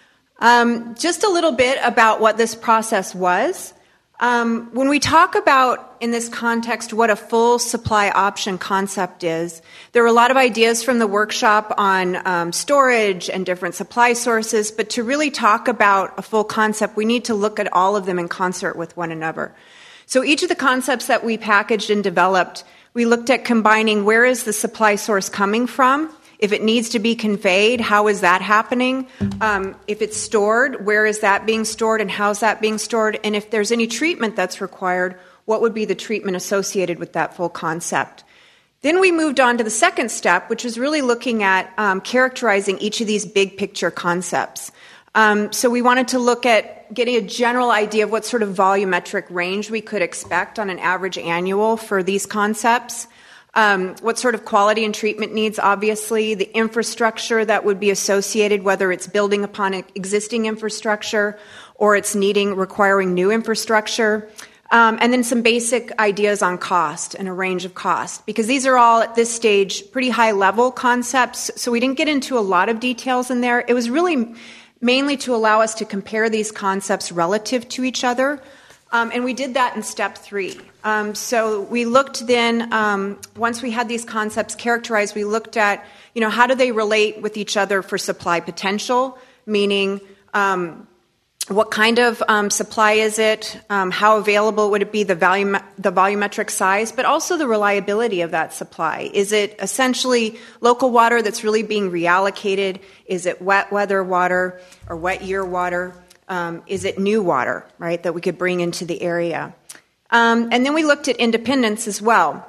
[SPEAKER 17] Um, just a little bit about what this process was. Um, when we talk about, in this context, what a full supply option concept is, there were a lot of ideas from the workshop on um, storage and different supply sources, but to really talk about a full concept, we need to look at all of them in concert with one another. So each of the concepts that we packaged and developed, we looked at combining where is the supply source coming from If it needs to be conveyed, how is that happening? Um, if it's stored, where is that being stored and how's that being stored? And if there's any treatment that's required, what would be the treatment associated with that full concept? Then we moved on to the second step, which is really looking at um, characterizing each of these big picture concepts. Um, so we wanted to look at getting a general idea of what sort of volumetric range we could expect on an average annual for these concepts. Um, what sort of quality and treatment needs, obviously, the infrastructure that would be associated, whether it's building upon existing infrastructure or it's needing, requiring new infrastructure. Um, and then some basic ideas on cost and a range of cost, because these are all at this stage pretty high level concepts. So we didn't get into a lot of details in there. It was really mainly to allow us to compare these concepts relative to each other. Um, and we did that in step three. Um, so we looked then, um, once we had these concepts characterized, we looked at, you know, how do they relate with each other for supply potential, meaning um, what kind of um, supply is it, um, how available would it be, the, volume, the volumetric size, but also the reliability of that supply. Is it essentially local water that's really being reallocated? Is it wet weather water or wet year water? Um, is it new water, right, that we could bring into the area? Um, and then we looked at independence as well.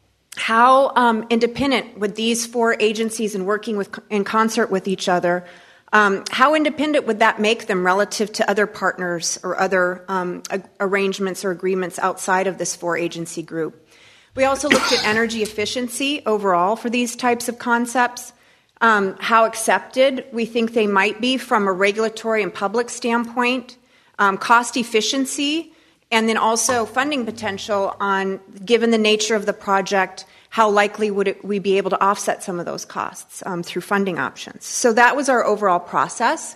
[SPEAKER 17] How um, independent would these four agencies and working with, in concert with each other, um, how independent would that make them relative to other partners or other um, a- arrangements or agreements outside of this four-agency group? We also looked at energy efficiency overall for these types of concepts. Um, how accepted we think they might be from a regulatory and public standpoint, um, cost efficiency, and then also funding potential on, given the nature of the project, how likely would it, we be able to offset some of those costs um, through funding options. So that was our overall process.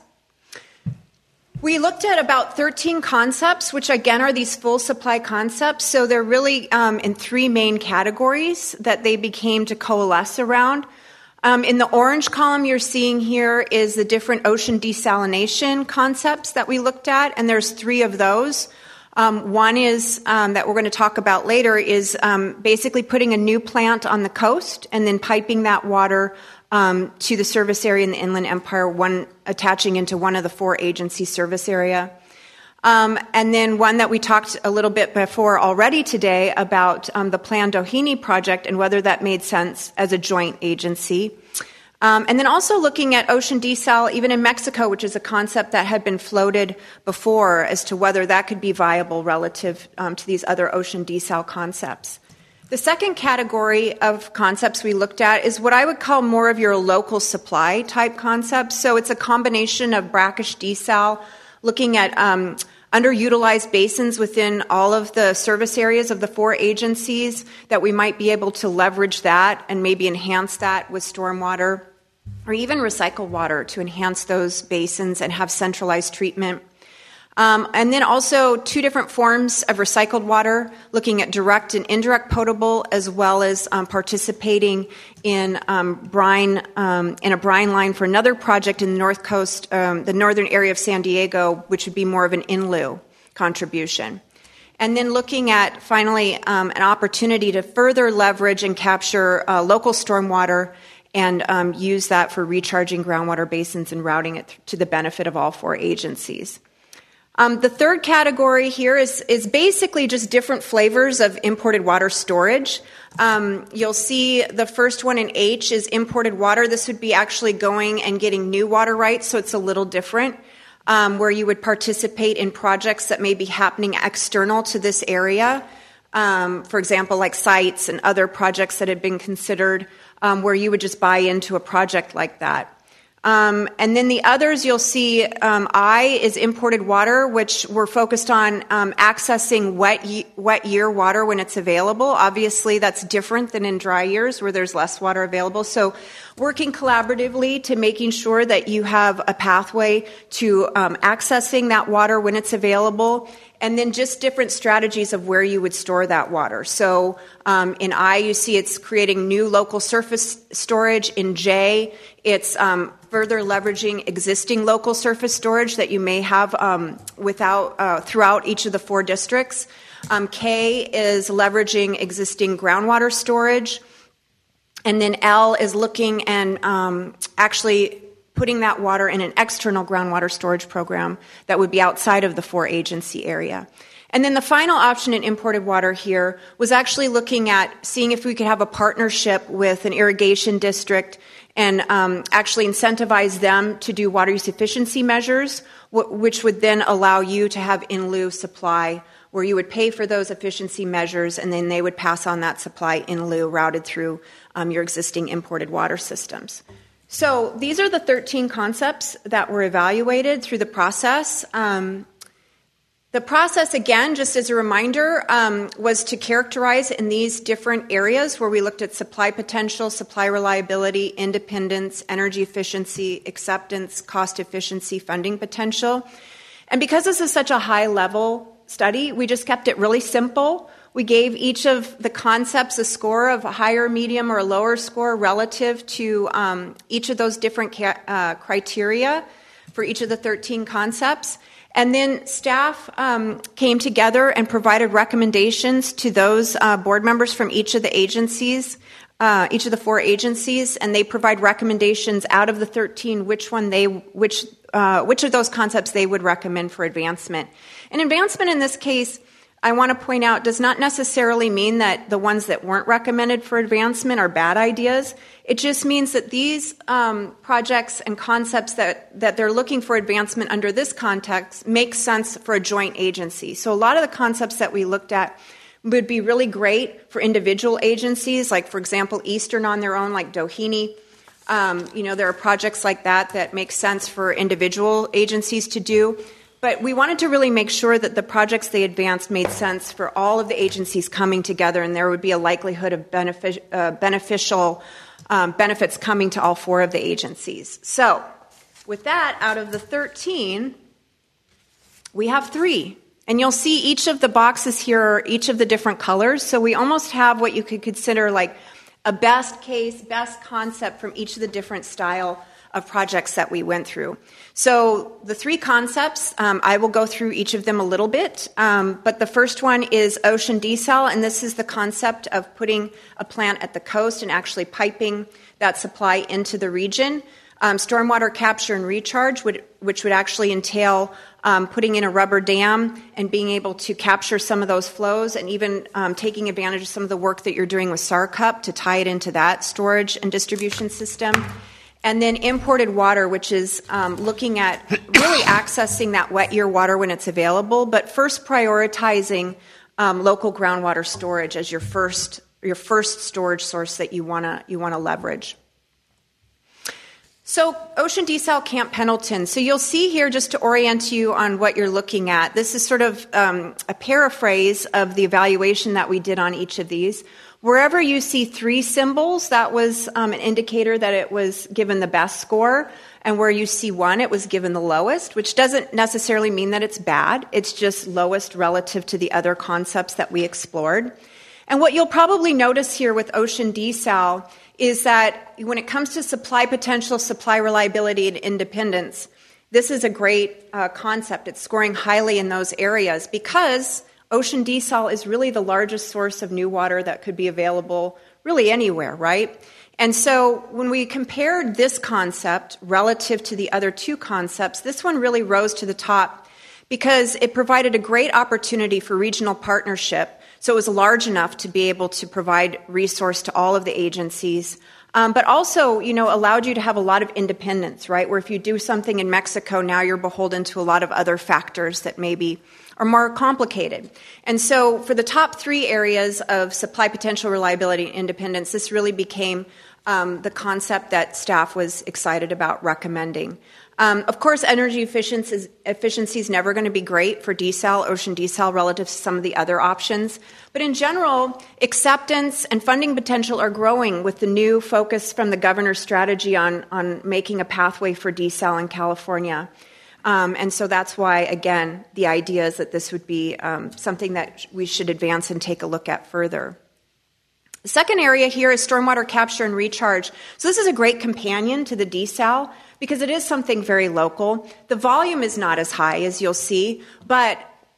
[SPEAKER 17] We looked at about thirteen concepts, which again are these full supply concepts. So they're really um, in three main categories that they became to coalesce around. Um, in the orange column you're seeing here is the different ocean desalination concepts that we looked at, and there's three of those. Um, one is, um, that we're going to talk about later, is um, basically putting a new plant on the coast and then piping that water um, to the service area in the Inland Empire, one attaching into one of the four agency service area. Um, and then one that we talked a little bit before already today about um, the Plan Doheny project and whether that made sense as a joint agency. Um, and then also looking at ocean desal, even in Mexico, which is a concept that had been floated before as to whether that could be viable relative um, to these other ocean desal concepts. The second category of concepts we looked at is what I would call more of your local supply type concepts. So it's a combination of brackish desal, looking at um, underutilized basins within all of the service areas of the four agencies, that we might be able to leverage that and maybe enhance that with stormwater or even recycled water to enhance those basins and have centralized treatment. Um, and then also two different forms of recycled water, looking at direct and indirect potable, as well as um, participating in um, brine um, in a brine line for another project in the north coast, um, the northern area of San Diego, which would be more of an in lieu contribution. And then looking at finally um, an opportunity to further leverage and capture uh, local stormwater and um, use that for recharging groundwater basins and routing it th- to the benefit of all four agencies. Um, the third category here is, is basically just different flavors of imported water storage. Um, you'll see the first one in H is imported water. This would be actually going and getting new water rights, so it's a little different, um, where you would participate in projects that may be happening external to this area. Um, for example, like sites and other projects that had been considered, um, where you would just buy into a project like that. Um, and then the others you'll see, um, I is imported water, which we're focused on um, accessing wet ye- wet year water when it's available. Obviously, that's different than in dry years where there's less water available. So working collaboratively to making sure that you have a pathway to um, accessing that water when it's available. And then just different strategies of where you would store that water. So um, in I, you see it's creating new local surface storage. In J, it's um, further leveraging existing local surface storage that you may have um, without uh, throughout each of the four districts. Um, K is leveraging existing groundwater storage. And then L is looking and um, actually putting that water in an external groundwater storage program that would be outside of the four-agency area. And then the final option in imported water here was actually looking at seeing if we could have a partnership with an irrigation district and um, actually incentivize them to do water use efficiency measures, wh- which would then allow you to have in lieu supply where you would pay for those efficiency measures and then they would pass on that supply in lieu routed through um, your existing imported water systems. So these are the thirteen concepts that were evaluated through the process. Um, The process, again, just as a reminder, um, was to characterize in these different areas where we looked at supply potential, supply reliability, independence, energy efficiency, acceptance, cost efficiency, funding potential. And because this is such a high-level study, we just kept it really simple. We gave each of the concepts a score of a higher, medium, or a lower score relative to um, each of those different ca- uh, criteria for each of the thirteen concepts. And then staff um, came together and provided recommendations to those uh, board members from each of the agencies, uh, each of the four agencies, and they provide recommendations out of the thirteen, which one they, which, uh, which of those concepts they would recommend for advancement. And advancement in this case, I want to point out, does not necessarily mean that the ones that weren't recommended for advancement are bad ideas. It just means that these um, projects and concepts that, that they're looking for advancement under this context make sense for a joint agency. So a lot of the concepts that we looked at would be really great for individual agencies, like, for example, Eastern on their own, like Doheny. Um, you know, there are projects like that that make sense for individual agencies to do. But we wanted to really make sure that the projects they advanced made sense for all of the agencies coming together, and there would be a likelihood of benefic- uh, beneficial um, benefits coming to all four of the agencies. So, with that, out of the thirteen, we have three. And you'll see each of the boxes here are each of the different colors. So we almost have what you could consider like a best case, best concept from each of the different style of projects that we went through. So the three concepts, um, I will go through each of them a little bit, um, but the first one is ocean desal, and this is the concept of putting a plant at the coast and actually piping that supply into the region. Um, stormwater capture and recharge, would, which would actually entail um, putting in a rubber dam and being able to capture some of those flows, and even um, taking advantage of some of the work that you're doing with SARCUP to tie it into that storage and distribution system. And then imported water, which is um, looking at really accessing that wet year water when it's available, but first prioritizing um, local groundwater storage as your first your first storage source that you wanna you wanna leverage. So Ocean Desal, Camp Pendleton. So you'll see here, just to orient you on what you're looking at, this is sort of um, a paraphrase of the evaluation that we did on each of these. Wherever you see three symbols, that was um, an indicator that it was given the best score. And where you see one, it was given the lowest, which doesn't necessarily mean that it's bad. It's just lowest relative to the other concepts that we explored. And what you'll probably notice here with Ocean Desal is that when it comes to supply potential, supply reliability, and independence, this is a great uh, concept. It's scoring highly in those areas because Ocean Desal is really the largest source of new water that could be available really anywhere, right? And so when we compared this concept relative to the other two concepts, this one really rose to the top because it provided a great opportunity for regional partnership. So it was large enough to be able to provide resource to all of the agencies, um, but also, you know, allowed you to have a lot of independence, right? Where if you do something in Mexico, now you're beholden to a lot of other factors that maybe are more complicated. And so for the top three areas of supply potential, reliability, and independence, this really became um, the concept that staff was excited about recommending. Um, of course, energy efficiency, efficiency is never going to be great for desal, ocean desal, relative to some of the other options. But in general, acceptance and funding potential are growing with the new focus from the governor's strategy on, on making a pathway for desal in California. Um, and so that's why, again, the idea is that this would be um, something that we should advance and take a look at further. The second area here is stormwater capture and recharge. So this is a great companion to the desal because it is something very local. The volume is not as high as you'll see, but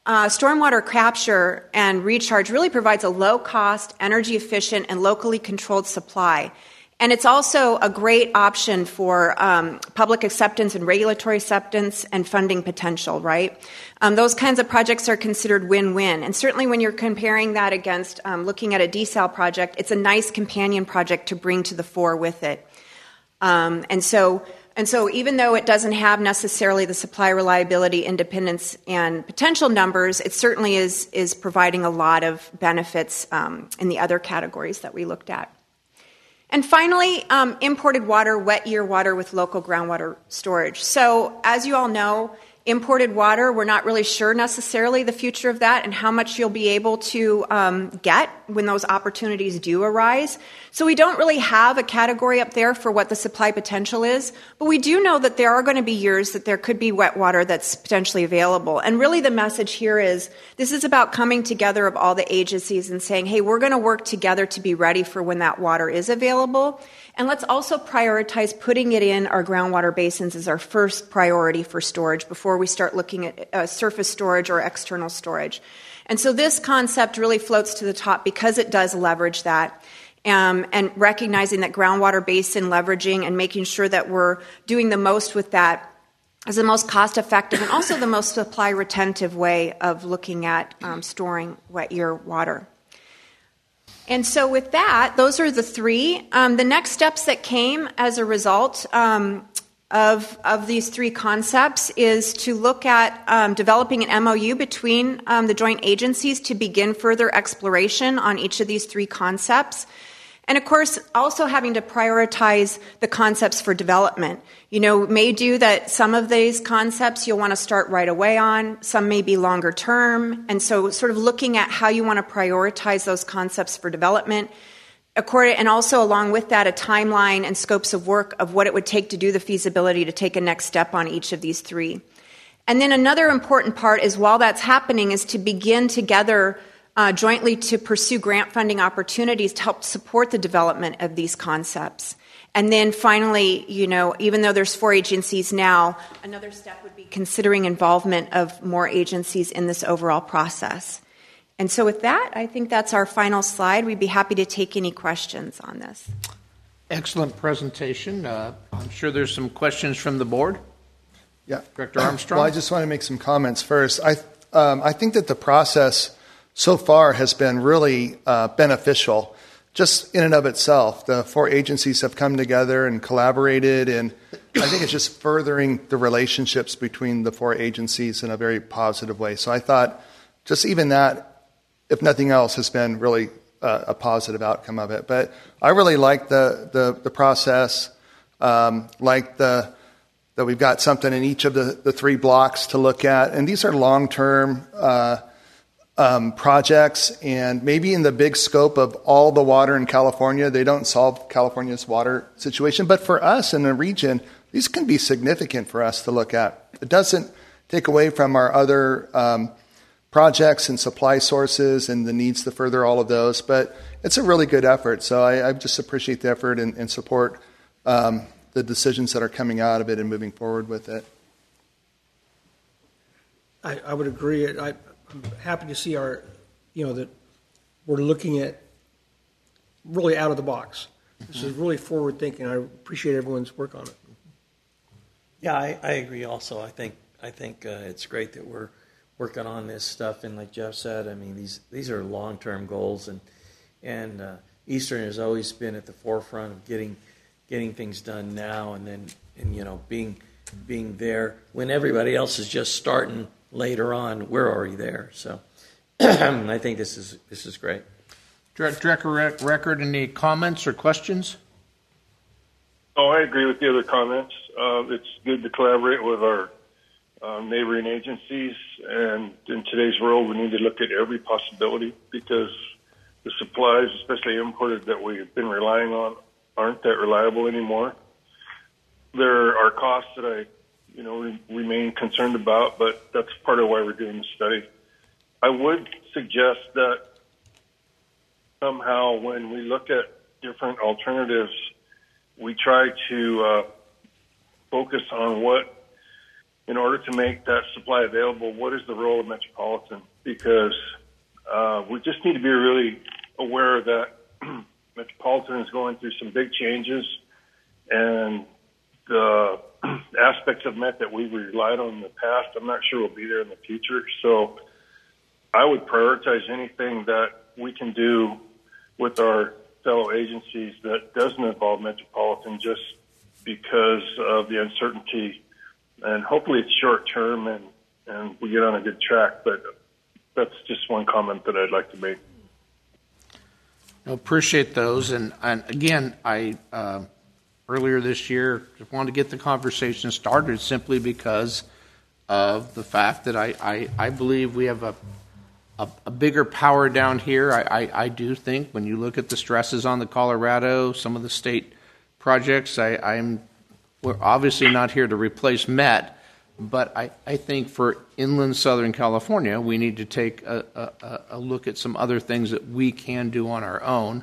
[SPEAKER 17] uh, stormwater capture and recharge really provides a low-cost, energy-efficient, and locally controlled supply. And it's also a great option for um, public acceptance and regulatory acceptance and funding potential, right? Um, those kinds of projects are considered win-win. And certainly when you're comparing that against um, looking at a desal project, it's a nice companion project to bring to the fore with it. Um, and so and so even though it doesn't have necessarily the supply reliability, independence, and potential numbers, it certainly is, is providing a lot of benefits um, in the other categories that we looked at. And finally, um, imported water, wet year water with local groundwater storage. So as you all know, imported water, we're not really sure necessarily the future of that and how much you'll be able to um, get when those opportunities do arise. So we don't really have a category up there for what the supply potential is, but we do know that there are going to be years that there could be wet water that's potentially available. And really the message here is this is about coming together of all the agencies and saying, hey, we're going to work together to be ready for when that water is available. And let's also prioritize putting it in our groundwater basins as our first priority for storage before we start looking at uh, surface storage or external storage. And so this concept really floats to the top because it does leverage that. Um, and recognizing that groundwater basin leveraging and making sure that we're doing the most with that is the most cost-effective and also the most supply-retentive way of looking at um, storing wet year water. And so with that, those are the three. Um, the next steps that came as a result um, of, of these three concepts is to look at um, developing an M O U between um, the joint agencies to begin further exploration on each of these three concepts. And of course, also having to prioritize the concepts for development. You know, it may do that some of these concepts you'll want to start right away on, some may be longer term, and so sort of looking at how you want to prioritize those concepts for development. And also along with that, a timeline and scopes of work of what it would take to do the feasibility to take a next step on each of these three. And then another important part is while that's happening is to begin together Uh, jointly to pursue grant funding opportunities to help support the development of these concepts. And then finally, you know, even though there's four agencies now, another step would be considering involvement of more agencies in this overall process. And so with that, I think that's our final slide. We'd be happy to take any questions on this.
[SPEAKER 3] Excellent presentation. Uh, I'm sure there's some questions from the board.
[SPEAKER 2] Yeah.
[SPEAKER 3] Director Armstrong?
[SPEAKER 2] Well, I just want to make some comments first. I, um, I think that the process so far has been really uh, beneficial just in and of itself. The four agencies have come together and collaborated, and I think it's just furthering the relationships between the four agencies in a very positive way. So I thought just even that, if nothing else, has been really uh, a positive outcome of it. But I really like the, the, the process, um, like the that we've got something in each of the, the three blocks to look at. And these are long-term uh Um, projects, and maybe in the big scope of all the water in California, they don't solve California's water situation. But for us in the region, these can be significant for us to look at. It doesn't take away from our other um, projects and supply sources and the needs to further all of those, but it's a really good effort. So I, I just appreciate the effort and, and support um, the decisions that are coming out of it and moving forward with it.
[SPEAKER 1] I, I would agree. I, I'm happy to see our, you know, that we're looking at really out of the box. This mm-hmm. is really forward thinking. I appreciate everyone's work on it.
[SPEAKER 18] Yeah, I, I agree. Also, I think I think uh, it's great that we're working on this stuff. And like Jeff said, I mean these these are long term goals, and and uh, Eastern has always been at the forefront of getting getting things done now, and then and you know being being there when everybody else is just starting. Later on, we're already there. So I think this is this is great.
[SPEAKER 3] Director Record, any comments or questions?
[SPEAKER 13] Oh, I agree with the other comments. Uh, it's good to collaborate with our uh, neighboring agencies. And in today's world, we need to look at every possibility because the supplies, especially imported, that we've been relying on aren't that reliable anymore. There are costs that I you know, we remain concerned about, but that's part of why we're doing the study. I would suggest that somehow when we look at different alternatives, we try to uh, focus on what in order to make that supply available, what is the role of Metropolitan? Because uh, we just need to be really aware that Metropolitan is going through some big changes, and the aspects of Met that we relied on in the past, I'm not sure will be there in the future. So I would prioritize anything that we can do with our fellow agencies that doesn't involve Metropolitan, just because of the uncertainty. And hopefully it's short term and, and we get on a good track. But that's just one comment that I'd like to make.
[SPEAKER 3] I appreciate those. And, and again, I uh, earlier this year just wanted to get the conversation started simply because of the fact that I, I, I believe we have a, a, a bigger power down here. I, I, I do think when you look at the stresses on the Colorado, some of the state projects, I, I'm we're obviously not here to replace Met, but I, I think for inland Southern California, we need to take a, a, a look at some other things that we can do on our own.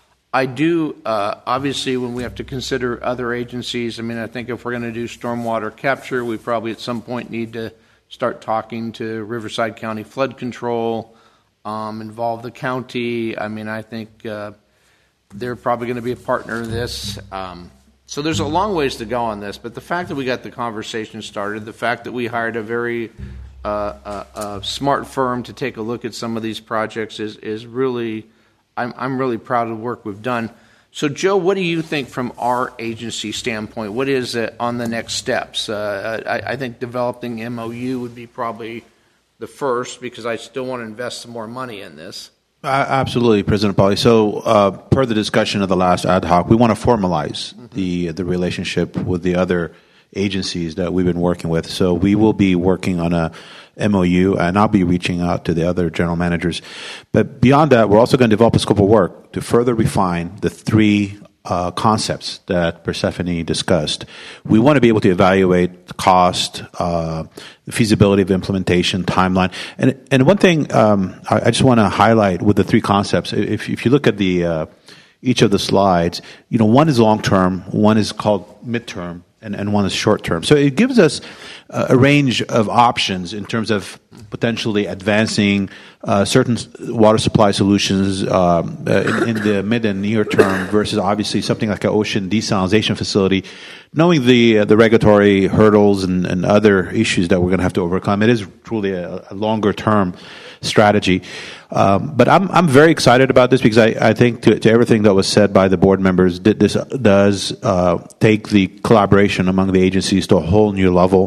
[SPEAKER 3] I do, uh, obviously, when we have to consider other agencies, I mean, I think if we're going to do stormwater capture, we probably at some point need to start talking to Riverside County Flood Control, um, involve the county. I mean, I think uh, they're probably going to be a partner in this. Um, So there's a long ways to go on this, but the fact that we got the conversation started, the fact that we hired a very uh, uh, uh, smart firm to take a look at some of these projects is, is really, I'm, I'm really proud of the work we've done. So, Joe, what do you think from our agency standpoint? What is it on the next steps? Uh, I, I think developing M O U would be probably the first because I still want to invest some more money in this.
[SPEAKER 8] Uh, absolutely, President Pauly. So, uh, per the discussion of the last ad hoc, we want to formalize mm-hmm. the the relationship with the other agencies that we've been working with. So, we will be working on a M O U, and I'll be reaching out to the other general managers. But beyond that, we're also going to develop a scope of work to further refine the three uh, concepts that Persephone discussed. We want to be able to evaluate the cost, uh, the feasibility of implementation, timeline. And and one thing um, I, I just want to highlight with the three concepts, if, if you look at the uh, each of the slides, you know, one is long-term, one is called midterm, and, and one is short-term. So it gives us uh, a range of options in terms of potentially advancing uh, certain water supply solutions uh, in, in the mid and near term versus obviously something like an ocean desalination facility. Knowing the uh, the regulatory hurdles and, and other issues that we're going to have to overcome, it is truly a, a longer-term strategy. Um, but I'm I'm very excited about this because I, I think to, to everything that was said by the board members, that this does uh, take the collaboration among the agencies to a whole new level.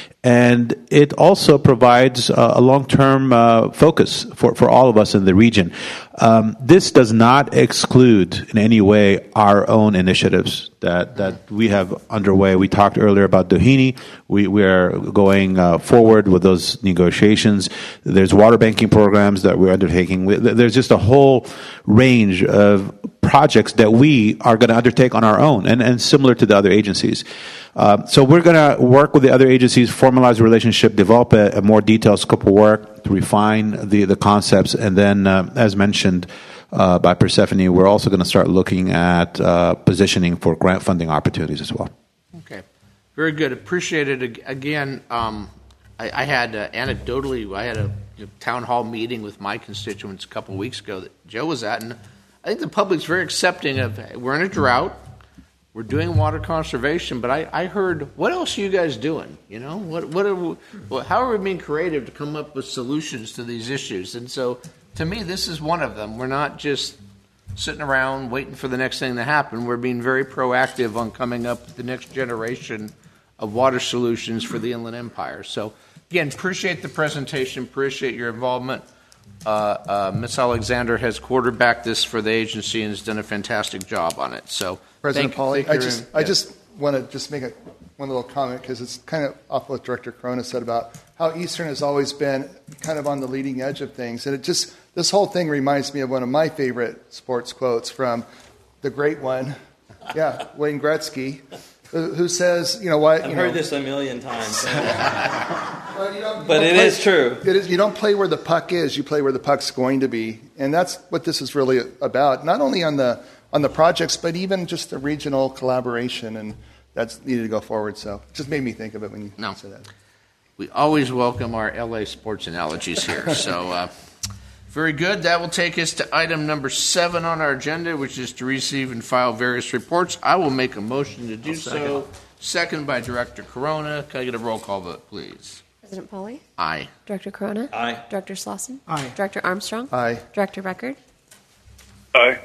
[SPEAKER 8] And it also provides uh, a long-term uh, focus for, for all of us in the region. Um, this does not exclude in any way our own initiatives that, that we have underway. We talked earlier about Doheny. We, we are going uh, forward with those negotiations. There's water banking programs that we're undertaking. There's just a whole range of projects that we are going to undertake on our own and, and similar to the other agencies. Uh, so we're going to work with the other agencies, formalize the relationship, develop a, a more detailed scope of work to refine the, the concepts, and then, uh, as mentioned uh, by Persephone, we're also going to start looking at uh, positioning for grant funding opportunities as well.
[SPEAKER 3] Okay. Very good. Appreciate it. Again, um, I, I had uh, anecdotally, I had a you know, town hall meeting with my constituents a couple of weeks ago that Joe was at, and I think the public's very accepting of, we're in a drought. We're doing water conservation, but I, I heard, what else are you guys doing? You know, what what are we, well, how are we being creative to come up with solutions to these issues? And so, to me, this is one of them. We're not just sitting around waiting for the next thing to happen. We're being very proactive on coming up with the next generation of water solutions for the Inland Empire. So, again, appreciate the presentation, appreciate your involvement. Uh, uh, Miz Alexander has quarterbacked this for the agency and has done a fantastic job on it. So.
[SPEAKER 2] President
[SPEAKER 3] Thank,
[SPEAKER 2] Pauly,
[SPEAKER 3] thank
[SPEAKER 2] I
[SPEAKER 3] your,
[SPEAKER 2] just
[SPEAKER 3] yes.
[SPEAKER 2] I just want to just make a, one little comment because it's kind of off what Director Corona said about how Eastern has always been kind of on the leading edge of things. And it just, this whole thing reminds me of one of my favorite sports quotes from the great one, yeah, Wayne Gretzky, who, who says, you know what?
[SPEAKER 18] I've
[SPEAKER 2] you
[SPEAKER 18] heard
[SPEAKER 2] know,
[SPEAKER 18] this a million times.
[SPEAKER 2] well, you don't, you
[SPEAKER 18] but
[SPEAKER 2] don't
[SPEAKER 18] it
[SPEAKER 2] play,
[SPEAKER 18] is true.
[SPEAKER 2] It is, you don't play where the puck is, you play where the puck's going to be. And that's what this is really about, not only on the on the projects, but even just the regional collaboration, and that's needed to go forward. So it just made me think of it when you
[SPEAKER 3] no.
[SPEAKER 2] said that.
[SPEAKER 3] We always welcome our L A sports analogies here. So, uh, very good. That will take us to item number seven on our agenda, which is to receive and file various reports. I will make a motion to do
[SPEAKER 4] I'll second.
[SPEAKER 3] so. Second by Director Corona. Can I get a roll call vote, please?
[SPEAKER 4] President Pauly?
[SPEAKER 3] Aye.
[SPEAKER 4] Director Corona?
[SPEAKER 3] Aye.
[SPEAKER 4] Director Slauson?
[SPEAKER 1] Aye.
[SPEAKER 4] Director Armstrong?
[SPEAKER 2] Aye.
[SPEAKER 4] Director Record?
[SPEAKER 13] Aye.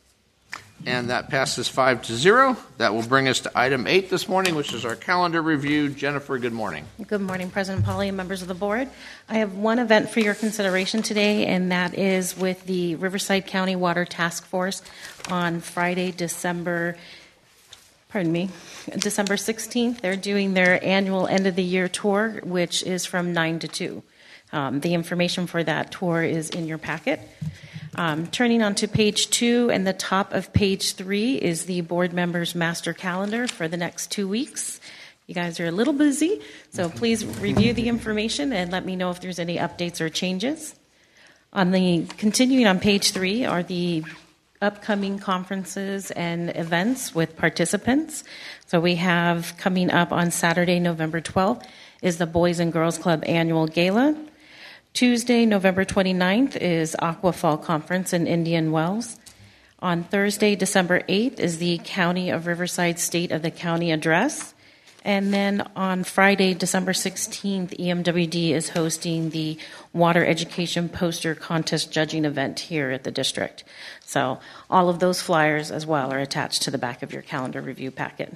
[SPEAKER 3] And that passes five to zero. That will bring us to item eight this morning, which is our calendar review. Jennifer, good morning.
[SPEAKER 19] Good morning, President Pauly and members of the board. I have one event for your consideration today, and that is with the Riverside County Water Task Force on Friday, December, pardon me, December sixteenth. They're doing their annual end of the year tour, which is from nine to two. Um, the information for that tour is in your packet. Um, turning on to page two, and the top of page three is the board members' master calendar for the next two weeks. You guys are a little busy, so please review the information and let me know if there's any updates or changes. On the continuing on page three are the upcoming conferences and events with participants. So we have coming up on Saturday, November twelfth, is the Boys and Girls Club Annual Gala. Tuesday, November twenty-ninth, is Aqua Fall Conference in Indian Wells. On Thursday, December eighth, is the County of Riverside State of the County Address. And then on Friday, December sixteenth, E M W D is hosting the Water Education Poster Contest Judging event here at the district. So all of those flyers as well are attached to the back of your calendar review packet.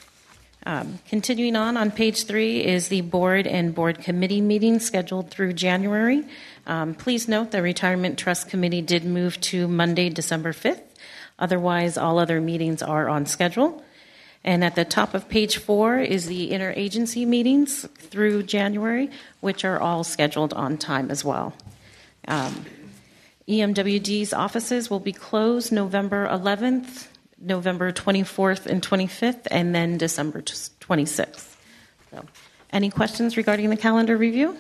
[SPEAKER 19] Um, continuing on, on page three is the board and board committee meeting scheduled through January. Um, please note the Retirement Trust Committee did move to Monday, December fifth. Otherwise, all other meetings are on schedule. And at the top of page four is the interagency meetings through January, which are all scheduled on time as well. Um, E M W D's offices will be closed November eleventh, November twenty-fourth and twenty-fifth, and then December twenty-sixth. So, any questions regarding the calendar review?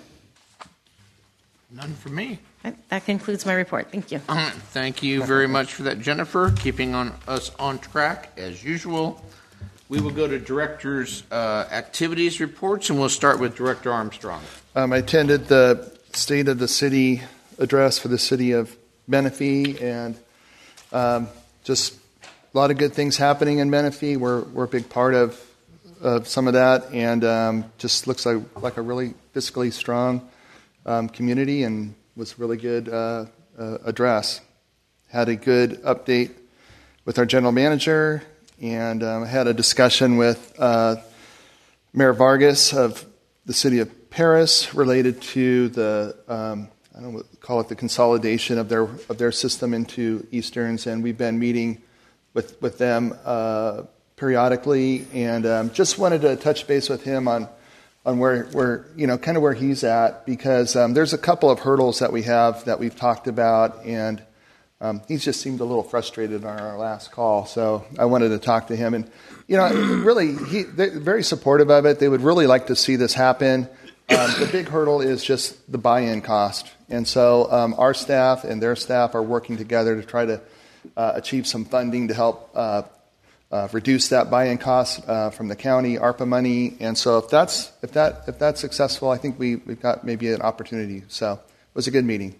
[SPEAKER 3] None for me.
[SPEAKER 19] That concludes my report. Thank you.
[SPEAKER 3] Uh, thank you very much for that, Jennifer. Keeping on us on track as usual. We will go to director's uh, activities reports, and we'll start with Director Armstrong.
[SPEAKER 2] Um, I attended the State of the City address for the city of Menifee, and um, just a lot of good things happening in Menifee. We're we're a big part of of some of that, and um, just looks like like a really fiscally strong um, community, and was a really good uh, uh, address. Had a good update with our general manager, and um, had a discussion with uh, Mayor Vargas of the city of Paris related to the um, I don't know, call it the consolidation of their of their system into Easterns, and we've been meeting with with them uh, periodically, and um, just wanted to touch base with him on on where where you know kind of where he's at, because um, there's a couple of hurdles that we have that we've talked about, and um, he's just seemed a little frustrated on our last call, so I wanted to talk to him, and you know really he they're very supportive of it. They would really like to see this happen. Um, the big hurdle is just the buy-in cost, and so um, our staff and their staff are working together to try to uh, achieve some funding to help uh, uh, reduce that buy-in cost uh, from the county ARPA money. And so if that's if that if that's successful, I think we we've got maybe an opportunity. So it was a good meeting.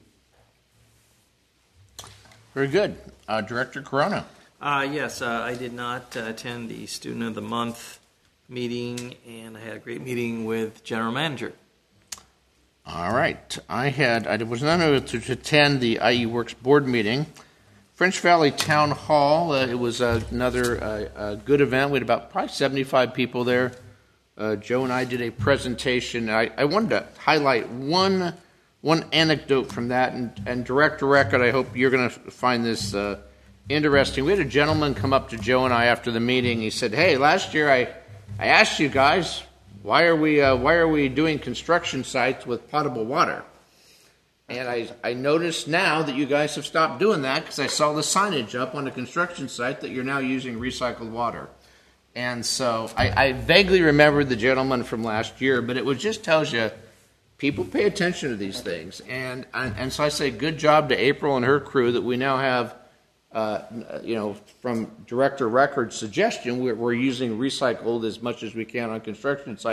[SPEAKER 3] Very good, uh, Director Corona.
[SPEAKER 18] Uh, yes, uh, I did not uh, attend the Student of the Month meeting, and I had a great meeting with General Manager.
[SPEAKER 3] All right. I had I was not able to attend the I E Works board meeting. French Valley Town Hall, uh, it was uh, another uh, uh, good event. We had about probably seventy-five people there. Uh, Joe and I did a presentation. I, I wanted to highlight one one anecdote from that, and, and Director Record, I hope you're going to find this uh, interesting. We had a gentleman come up to Joe and I after the meeting. He said, hey, last year I, I asked you guys, Why are we uh, why are we doing construction sites with potable water? And I, I noticed now that you guys have stopped doing that, because I saw the signage up on the construction site that you're now using recycled water. And so I, I vaguely remember the gentleman from last year, but it was just tells you people pay attention to these things. And, and, and so I say good job to April and her crew that we now have, uh, you know, from Director Record's suggestion, we're, we're using recycled as much as we can on construction sites.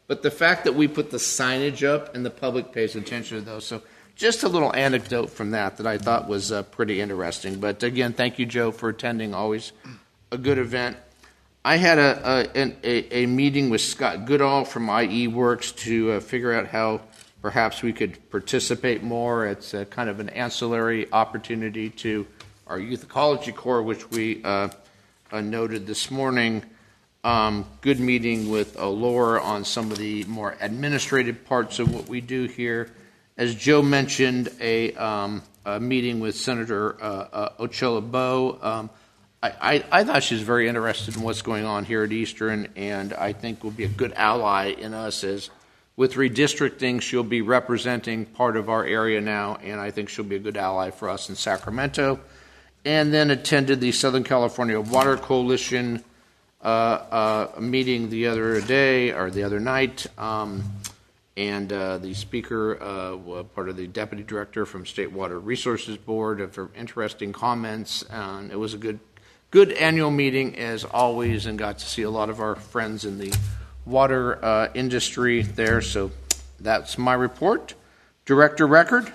[SPEAKER 3] but the fact that we put the signage up and the public pays attention to those. So just a little anecdote from that that I thought was uh, pretty interesting. But again, thank you, Joe, for attending. Always a good event. I had a a, a meeting with Scott Goodall from I E Works to uh, figure out how perhaps we could participate more. It's a kind of an ancillary opportunity to our Youth Ecology Corps, which we uh, uh, noted this morning. Um, good meeting with uh, Laura on some of the more administrative parts of what we do here. As Joe mentioned, a, um, a meeting with Senator uh, uh, Ochoa Bowe. Um, I, I, I thought she was very interested in what's going on here at Eastern, and I think will be a good ally in us as with redistricting. She'll be representing part of our area now, and I think she'll be a good ally for us in Sacramento. And then attended the Southern California Water Coalition uh, uh, meeting the other day or the other night. Um, and uh, the speaker, uh, was part of the deputy director from State Water Resources Board, uh, for interesting comments. And it was a good, good annual meeting as always, and got to see a lot of our friends in the water uh, industry there. So that's my report. Director Record.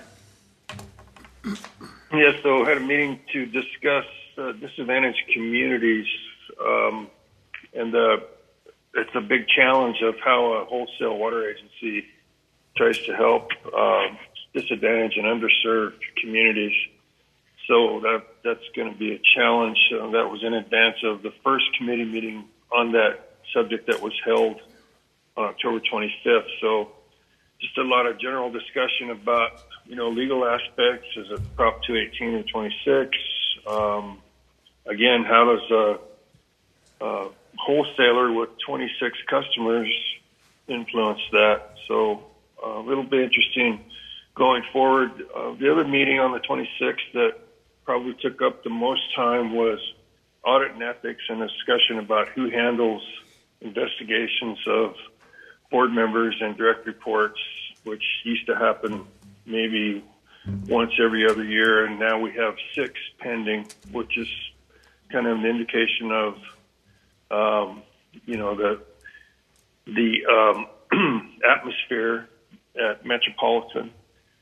[SPEAKER 13] Yes, so I had a meeting to discuss uh, disadvantaged communities, um, and uh, it's a big challenge of how a wholesale water agency tries to help uh, disadvantaged and underserved communities. So that that's going to be a challenge. Uh, that was in advance of the first committee meeting on that subject that was held on October twenty-fifth. So just a lot of general discussion about, you know, legal aspects. Is it Prop two eighteen or twenty-six? Um, again, how does a, a wholesaler with twenty-six customers influence that? So uh, it'll be interesting going forward. Uh, the other meeting on the twenty-sixth that probably took up the most time was audit and ethics and a discussion about who handles investigations of board members and direct reports, which used to happen maybe once every other year, and now we have six pending, which is kind of an indication of, um, you know, the the um, atmosphere at Metropolitan.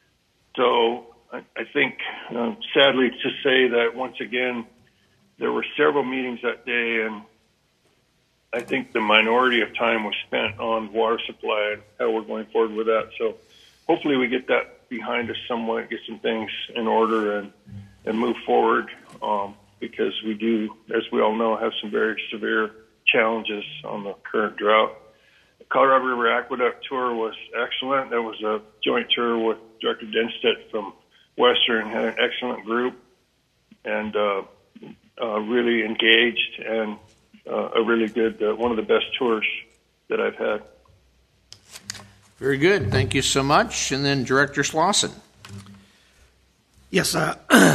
[SPEAKER 13] So I, I think, uh, sadly, to say that once again, there were several meetings that day, and I think the minority of time was spent on water supply and how we're going forward with that. So hopefully we get that behind us somewhat, get some things in order, and, and move forward, um, because we do, as we all know, have some very severe challenges on the current drought. The Colorado River Aqueduct tour was excellent. That was a joint tour with Director Denstedt from Western, had an excellent group, and uh, uh, really engaged, and uh, a really good, uh, one of the best tours that I've had.
[SPEAKER 3] Very good. Thank you so much. And then Director Slauson.
[SPEAKER 1] Yes, uh,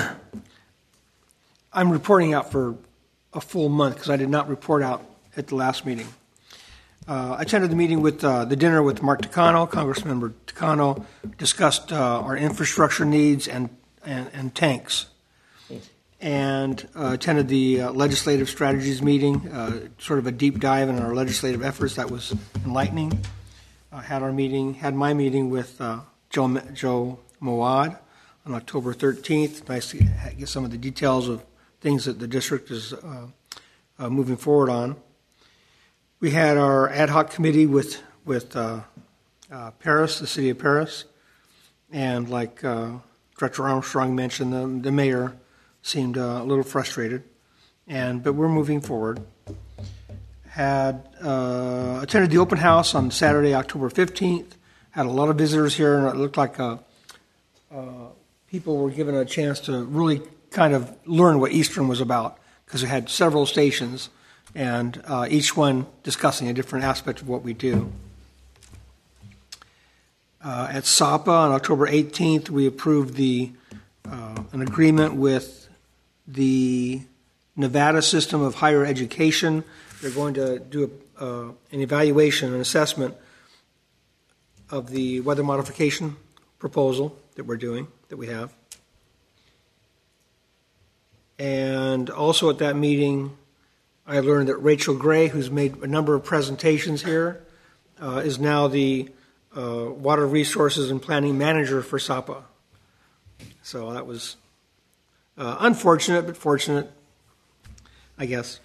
[SPEAKER 1] I'm reporting out for a full month because I did not report out at the last meeting. Uh, I attended the meeting with uh, the dinner with Mark Takano, Congressmember Takano, discussed uh, our infrastructure needs and, and, and tanks. And uh, attended the uh, legislative strategies meeting, uh, sort of a deep dive in our legislative efforts. That was enlightening. Uh, had our meeting, had my meeting with uh, Joe, Joe Moad on October thirteenth. Nice to get some of the details of things that the district is uh, uh, moving forward on. We had our ad hoc committee with with uh, uh, Paris, the city of Paris, and like uh, Director Armstrong mentioned, the, the mayor seemed uh, a little frustrated, and but we're moving forward. Had uh, attended the open house on Saturday, October fifteenth. Had a lot of visitors here, and it looked like uh, uh, people were given a chance to really kind of learn what Eastern was about, because we had several stations, and uh, each one discussing a different aspect of what we do. Uh, at S A P A on October eighteenth, we approved the uh, an agreement with the Nevada System of Higher Education. They're going to do a, uh, an evaluation, an assessment of the weather modification proposal that we're doing, that we have. And also at that meeting, I learned that Rachel Gray, who's made a number of presentations here, uh, is now the uh, Water Resources and Planning Manager for S A P A. So that was uh, unfortunate, but fortunate, I guess.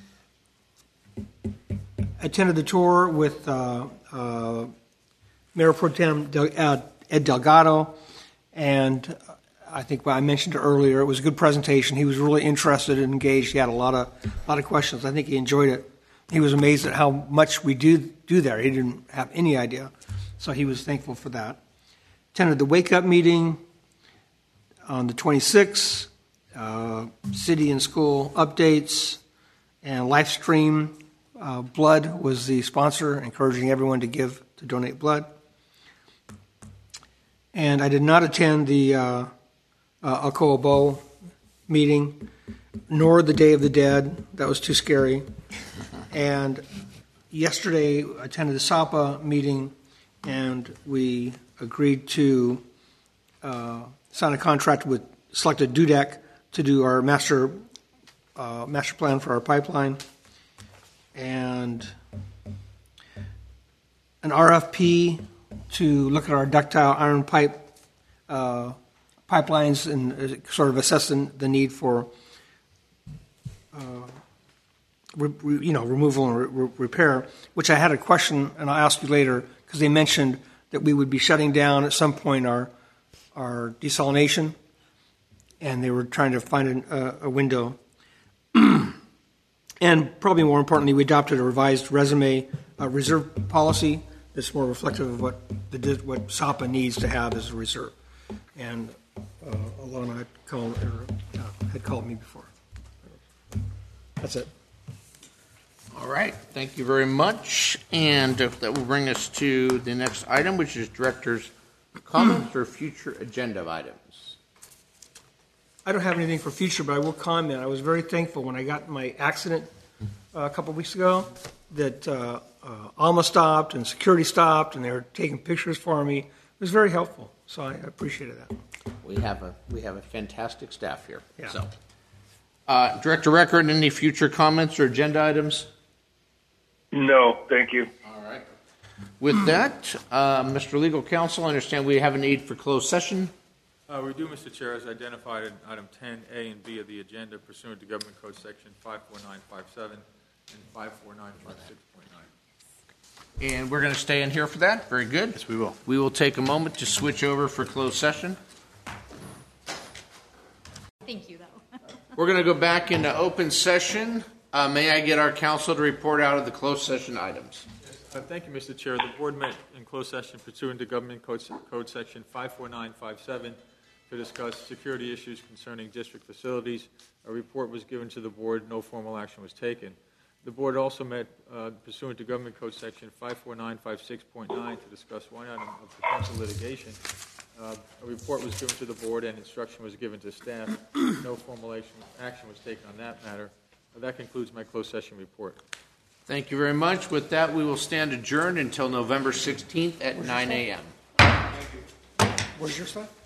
[SPEAKER 1] Attended the tour with uh, uh, Mayor Pro Tem Del- uh, Ed Delgado, and I think I mentioned earlier, it was a good presentation. He was really interested and engaged. He had a lot of a lot of questions. I think he enjoyed it. He was amazed at how much we do do there. He didn't have any idea, so he was thankful for that. Attended the Wake Up meeting on the twenty-sixth, uh, city and school updates, and live stream. Uh, blood was the sponsor, encouraging everyone to give, to donate blood. And I did not attend the uh, uh, Alcoa Bowl meeting, nor the Day of the Dead. That was too scary. And yesterday, I attended the S A P A meeting, and we agreed to uh, sign a contract with selected D U D E C to do our master uh, master plan for our pipeline, and an R F P to look at our ductile iron pipe uh, pipelines and uh, sort of assess the, the need for uh, re, re, you know removal and re, repair. Which I had a question, and I'll ask you later, because they mentioned that we would be shutting down at some point our our desalination, and they were trying to find an, uh, a window. And probably more importantly, we adopted a revised resume uh, reserve policy that's more reflective of what the what S A P A needs to have as a reserve. And uh, Alana had called, or, uh, had called me before. That's it.
[SPEAKER 3] All right. Thank you very much. And uh, that will bring us to the next item, which is Director's comments or future agenda items.
[SPEAKER 1] I don't have anything for future, but I will comment. I was very thankful when I got in my accident uh, a couple of weeks ago that uh, uh, Alma stopped and security stopped, and they were taking pictures for me. It was very helpful, so I appreciated that.
[SPEAKER 3] We have a we have a fantastic staff here.
[SPEAKER 1] Yeah.
[SPEAKER 3] So, uh, Director Record, any future comments or agenda items?
[SPEAKER 13] No, thank you.
[SPEAKER 3] All right. With that, uh, Mister Legal Counsel, I understand we have a need for closed session.
[SPEAKER 20] Uh, we do, Mister Chair, as identified in item ten A and B of the agenda pursuant to Government Code Section five four nine five seven and five four nine five six point nine.
[SPEAKER 3] And we're going to stay in here for that. Very good.
[SPEAKER 8] Yes, we will.
[SPEAKER 3] We will take a moment to switch over for closed session.
[SPEAKER 10] Thank you, though.
[SPEAKER 3] We're going to go back into open session. Uh, may I get our counsel to report out of the closed session items?
[SPEAKER 20] Uh, thank you, Mister Chair. The board met in closed session pursuant to Government Code, Code Section five four nine five seven to discuss security issues concerning district facilities. A report was given to the board. No formal action was taken. The board also met uh, pursuant to Government Code Section five four nine five six point nine to discuss one item of potential litigation. Uh, a report was given to the board and instruction was given to staff. No formal action, action was taken on that matter. Uh, that concludes my closed session report.
[SPEAKER 3] Thank you very much. With that, we will stand adjourned until November sixteenth at nine a.m.
[SPEAKER 1] Where's your stuff?